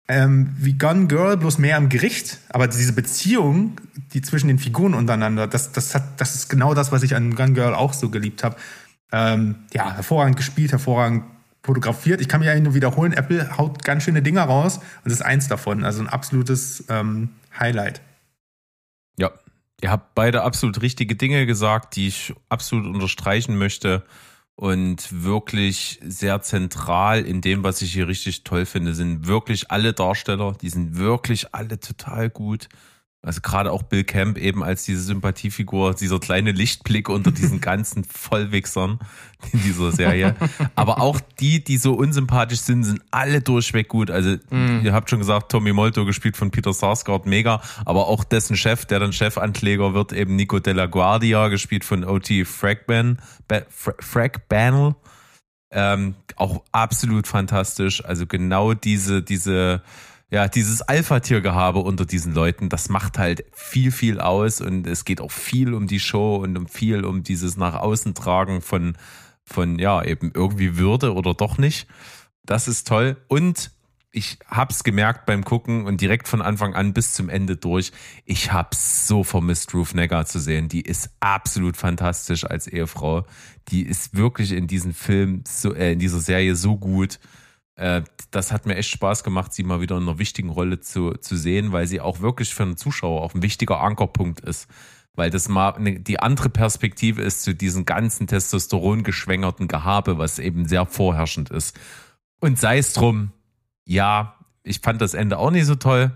ähm, wie Gone Girl, bloß mehr im Gericht. Aber diese Beziehung, die zwischen den Figuren untereinander, das, das, hat, das ist genau das, was ich an Gone Girl auch so geliebt habe. Ähm, ja, hervorragend gespielt, hervorragend fotografiert. Ich kann mich ja nur wiederholen, Apple haut ganz schöne Dinger raus und das ist eins davon. Also ein absolutes ähm, Highlight. Ja, ihr habt beide absolut richtige Dinge gesagt, die ich absolut unterstreichen möchte. Und wirklich sehr zentral in dem, was ich hier richtig toll finde, sind wirklich alle Darsteller, die sind wirklich alle total gut. Also gerade auch Bill Camp eben als diese Sympathiefigur, dieser kleine Lichtblick unter diesen ganzen Vollwichsern in dieser Serie. Aber auch die, die so unsympathisch sind, sind alle durchweg gut. Also mm. ihr habt schon gesagt, Tommy Molto gespielt von Peter Sarsgaard, mega. Aber auch dessen Chef, der dann Chefankläger wird, eben Nico Della Guardia, gespielt von O T Fragban, Fragbanel. Ähm, auch absolut fantastisch. Also genau diese, diese Ja, dieses Alpha-Tier-Gehabe unter diesen Leuten, das macht halt viel, viel aus und es geht auch viel um die Show und um viel um dieses nach außen tragen von, von ja, eben irgendwie Würde oder doch nicht. Das ist toll und ich hab's gemerkt beim Gucken und direkt von Anfang an bis zum Ende durch, ich hab's so vermisst, Ruth Negga zu sehen. Die ist absolut fantastisch als Ehefrau. Die ist wirklich in diesem Film, so, äh, in dieser Serie so gut. Das hat mir echt Spaß gemacht, sie mal wieder in einer wichtigen Rolle zu, zu sehen, weil sie auch wirklich für einen Zuschauer auch ein wichtiger Ankerpunkt ist. Weil das mal eine, die andere Perspektive ist zu diesem ganzen testosterongeschwängerten Gehabe, was eben sehr vorherrschend ist. Und sei es drum, ja, ich fand das Ende auch nicht so toll,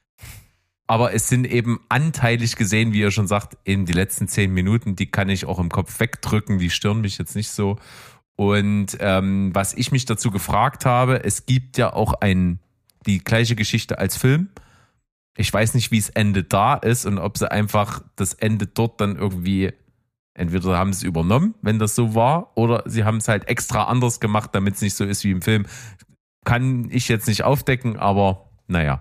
aber es sind eben anteilig gesehen, wie ihr schon sagt, eben die letzten zehn Minuten, die kann ich auch im Kopf wegdrücken, die stören mich jetzt nicht so. Und ähm, was ich mich dazu gefragt habe, es gibt ja auch ein, die gleiche Geschichte als Film. Ich weiß nicht, wie das Ende da ist und ob sie einfach das Ende dort dann irgendwie, entweder haben sie es übernommen, wenn das so war, oder sie haben es halt extra anders gemacht, damit es nicht so ist wie im Film. Kann ich jetzt nicht aufdecken, aber naja.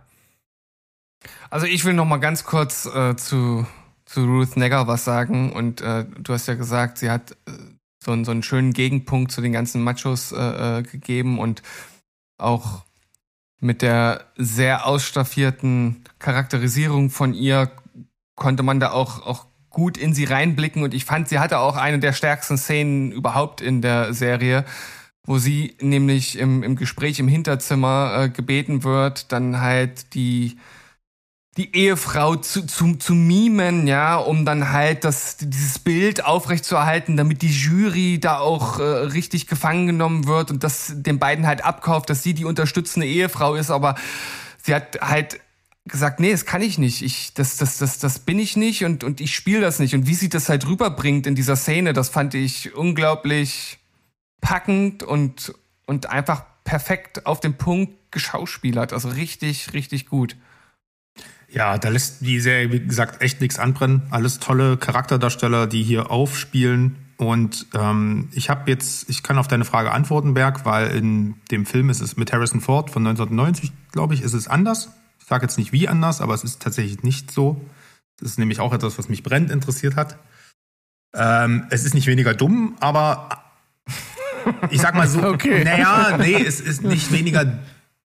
Also ich will noch mal ganz kurz äh, zu, zu Ruth Negga was sagen und äh, du hast ja gesagt, sie hat äh, so einen, so einen schönen Gegenpunkt zu den ganzen Machos äh, gegeben und auch mit der sehr ausstaffierten Charakterisierung von ihr konnte man da auch, auch gut in sie reinblicken und ich fand, sie hatte auch eine der stärksten Szenen überhaupt in der Serie, wo sie nämlich im, im Gespräch im Hinterzimmer äh, gebeten wird, dann halt die die Ehefrau zu, zu, zu mimen, ja, um dann halt das, dieses Bild aufrechtzuerhalten, damit die Jury da auch äh, richtig gefangen genommen wird und das den beiden halt abkauft, dass sie die unterstützende Ehefrau ist, aber sie hat halt gesagt, nee, das kann ich nicht, ich, das, das, das, das bin ich nicht und, und ich spiele das nicht und wie sie das halt rüberbringt in dieser Szene, das fand ich unglaublich packend und, und einfach perfekt auf den Punkt geschauspielert, also richtig, richtig gut. Ja, da lässt die Serie, wie gesagt, echt nichts anbrennen. Alles tolle Charakterdarsteller, die hier aufspielen. Und ähm, ich habe jetzt, ich kann auf deine Frage antworten, Berg, weil in dem Film ist es mit Harrison Ford von neunzehnhundertneunzig, glaube ich, ist es anders. Ich sage jetzt nicht wie anders, aber es ist tatsächlich nicht so. Das ist nämlich auch etwas, was mich brennend interessiert hat. Ähm, es ist nicht weniger dumm, aber ich sag mal so, okay. Naja, nee, es ist nicht weniger.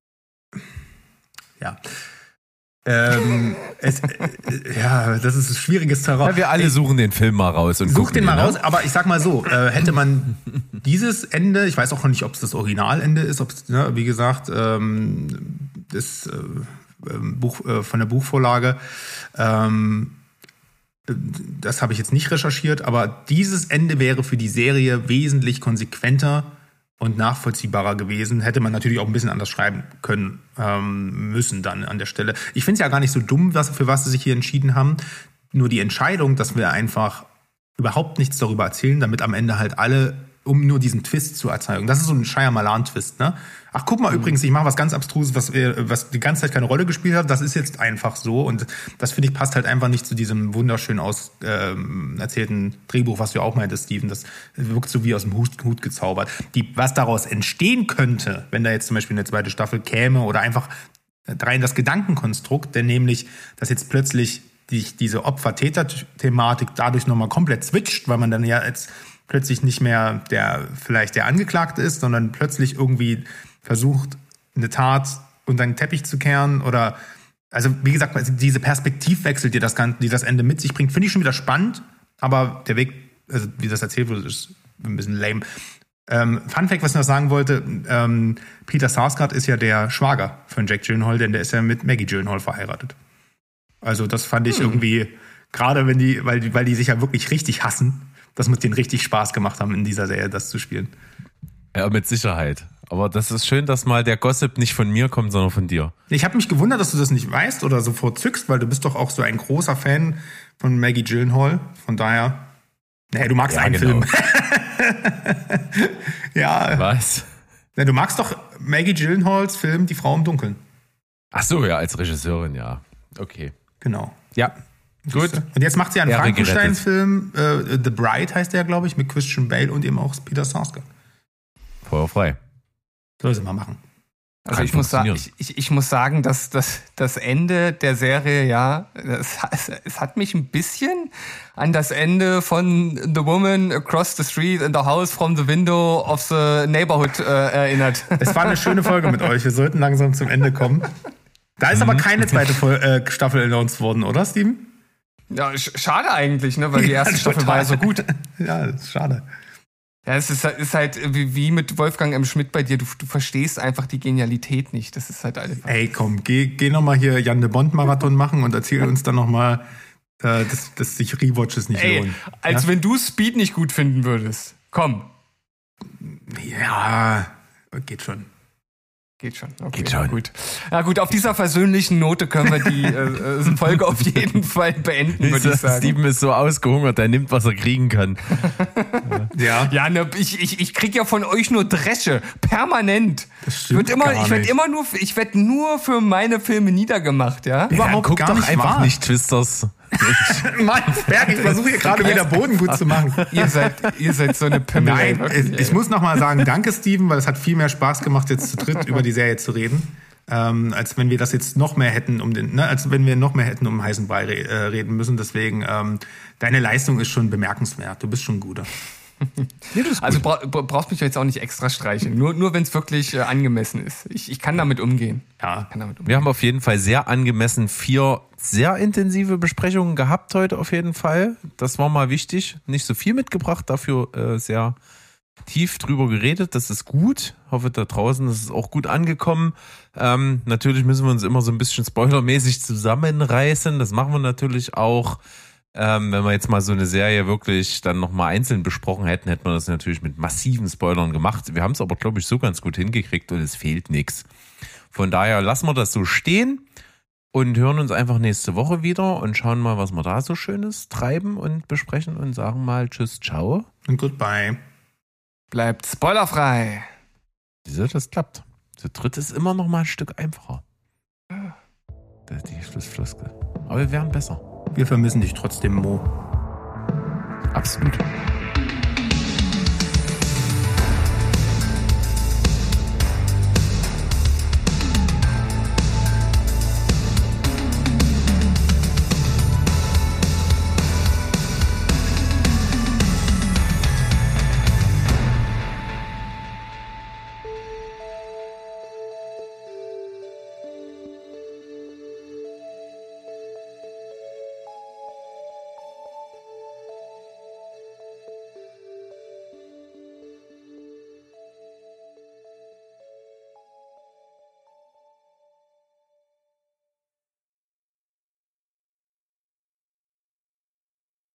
Ja. ähm, es, äh, ja, das ist ein schwieriges Terrain. Ja, wir alle suchen den Film mal raus und Such den mal ne? raus, aber ich sag mal so, äh, hätte man dieses Ende, ich weiß auch noch nicht, ob es das Originalende ist, ob es, ne, wie gesagt, ähm, das äh, Buch äh, von der Buchvorlage, ähm, das habe ich jetzt nicht recherchiert, aber dieses Ende wäre für die Serie wesentlich konsequenter und nachvollziehbarer gewesen. Hätte man natürlich auch ein bisschen anders schreiben können ähm, müssen dann an der Stelle. Ich finde es ja gar nicht so dumm, was, für was sie sich hier entschieden haben. Nur die Entscheidung, dass wir einfach überhaupt nichts darüber erzählen, damit am Ende halt alle, um nur diesen Twist zu erzeugen. Das ist so ein Shyamalan-Twist, ne? Ach, guck mal, mhm. übrigens, ich mache was ganz Abstruses, was, was die ganze Zeit keine Rolle gespielt hat. Das ist jetzt einfach so. Und das, finde ich, passt halt einfach nicht zu diesem wunderschön aus ähm, erzählten Drehbuch, was du auch meintest, Steven. Das wirkt so wie aus dem Hut, Hut gezaubert. Die, was daraus entstehen könnte, wenn da jetzt zum Beispiel eine zweite Staffel käme oder einfach rein das Gedankenkonstrukt, denn nämlich, dass jetzt plötzlich die, diese Opfer-Täter-Thematik dadurch nochmal komplett switcht, weil man dann ja jetzt plötzlich nicht mehr der vielleicht der Angeklagte ist, sondern plötzlich irgendwie versucht, eine Tat unter den Teppich zu kehren oder, also wie gesagt, diese Perspektivwechsel, die das Ganze, die das Ende mit sich bringt, finde ich schon wieder spannend, aber der Weg, also wie das erzählt wurde, ist ein bisschen lame. Ähm, Fun Fact, was ich noch sagen wollte, ähm, Peter Sarsgaard ist ja der Schwager von Jake Gyllenhaal, denn der ist ja mit Maggie Gyllenhaal verheiratet. Also das fand ich hm. irgendwie, gerade wenn die, weil die, weil die sich ja wirklich richtig hassen, das muss denen richtig Spaß gemacht haben, in dieser Serie das zu spielen. Ja, mit Sicherheit. Aber das ist schön, dass mal der Gossip nicht von mir kommt, sondern von dir. Ich habe mich gewundert, dass du das nicht weißt oder sofort zückst, weil du bist doch auch so ein großer Fan von Maggie Gyllenhaal. Von daher, naja, du magst ja, einen genau. Film. Ja. Was? Na, du magst doch Maggie Gyllenhaals Film Die Frau im Dunkeln. Ach so, ja, als Regisseurin, ja. Okay. Genau. Ja. Gut. Und jetzt macht sie einen Frankenstein-Film, äh, The Bride heißt der, glaube ich, mit Christian Bale und eben auch Peter Sarsgaard. Feuerfrei. Soll sie mal machen. Also ich muss, sagen, ich, ich, ich muss sagen, dass das, das Ende der Serie, ja, es, es, es hat mich ein bisschen an das Ende von The Woman Across the Street in the House from the Window of the Neighborhood äh, erinnert. Es war eine schöne Folge mit euch. Wir sollten langsam zum Ende kommen. Da ist aber keine zweite Vol- äh, Staffel announced worden, oder, Steven? Ja, schade eigentlich, ne, weil die erste ja, Staffel war ja so gut. Ja, das ist schade. Ja, es ist, ist halt wie, wie mit Wolfgang M. Schmidt bei dir. Du, du verstehst einfach die Genialität nicht. Das ist halt einfach. Ey, komm, geh, geh nochmal hier Jan de Bond-Marathon machen und erzähl uns dann nochmal, äh, dass, dass sich Rewatches nicht Ey, lohnen. Als ja? wenn du Speed nicht gut finden würdest. Komm. Ja, geht schon. Geht schon. Okay, Geht schon. Gut. Ja gut, auf dieser versöhnlichen Note können wir die äh, Folge auf jeden Fall beenden, würde ich sagen. Steven ist so ausgehungert, er nimmt, was er kriegen kann. Ja. Ja, ne, ich, ich, ich krieg ja von euch nur Dresche. Permanent. Das stimmt ich werd immer, gar ich werd nicht. immer nur, ich werd nur für meine Filme niedergemacht, ja? Überhaupt Guck gar doch nicht einfach wahr. nicht Twisters. Mann, Berg, ich versuche hier gerade wieder Boden gut zu machen. Ihr seid, ihr seid so eine Pimmel. Nein, wirklich, ich, ich muss nochmal sagen, danke Steven, weil es hat viel mehr Spaß gemacht, jetzt zu dritt über die Serie zu reden, ähm, als wenn wir das jetzt noch mehr hätten, um den, ne, als wenn wir noch mehr hätten um heißen Brei re- äh, reden müssen. Deswegen, ähm, deine Leistung ist schon bemerkenswert. Du bist schon ein guter. Nee, also bra- brauchst mich jetzt auch nicht extra streicheln. Nur, nur wenn es wirklich äh, angemessen ist. Ich, ich kann damit umgehen. Ja. Kann damit umgehen. Wir haben auf jeden Fall sehr angemessen vier sehr intensive Besprechungen gehabt heute auf jeden Fall. Das war mal wichtig. Nicht so viel mitgebracht, dafür äh, sehr tief drüber geredet. Das ist gut. Hoffe, da draußen ist es auch gut angekommen. Ähm, natürlich müssen wir uns immer so ein bisschen spoilermäßig zusammenreißen. Das machen wir natürlich auch. Ähm, wenn wir jetzt mal so eine Serie wirklich dann nochmal einzeln besprochen hätten, hätten wir das natürlich mit massiven Spoilern gemacht. Wir haben es aber, glaube ich, so ganz gut hingekriegt und es fehlt nichts. Von daher lassen wir das so stehen und hören uns einfach nächste Woche wieder und schauen mal, was wir da so Schönes treiben und besprechen und sagen mal Tschüss, ciao. Und goodbye. Bleibt spoilerfrei. Wieso das klappt? Zu dritt ist immer noch mal ein Stück einfacher. Das ist die Schlussfloskel. Aber wir werden besser. Wir vermissen dich trotzdem, Mo. Absolut.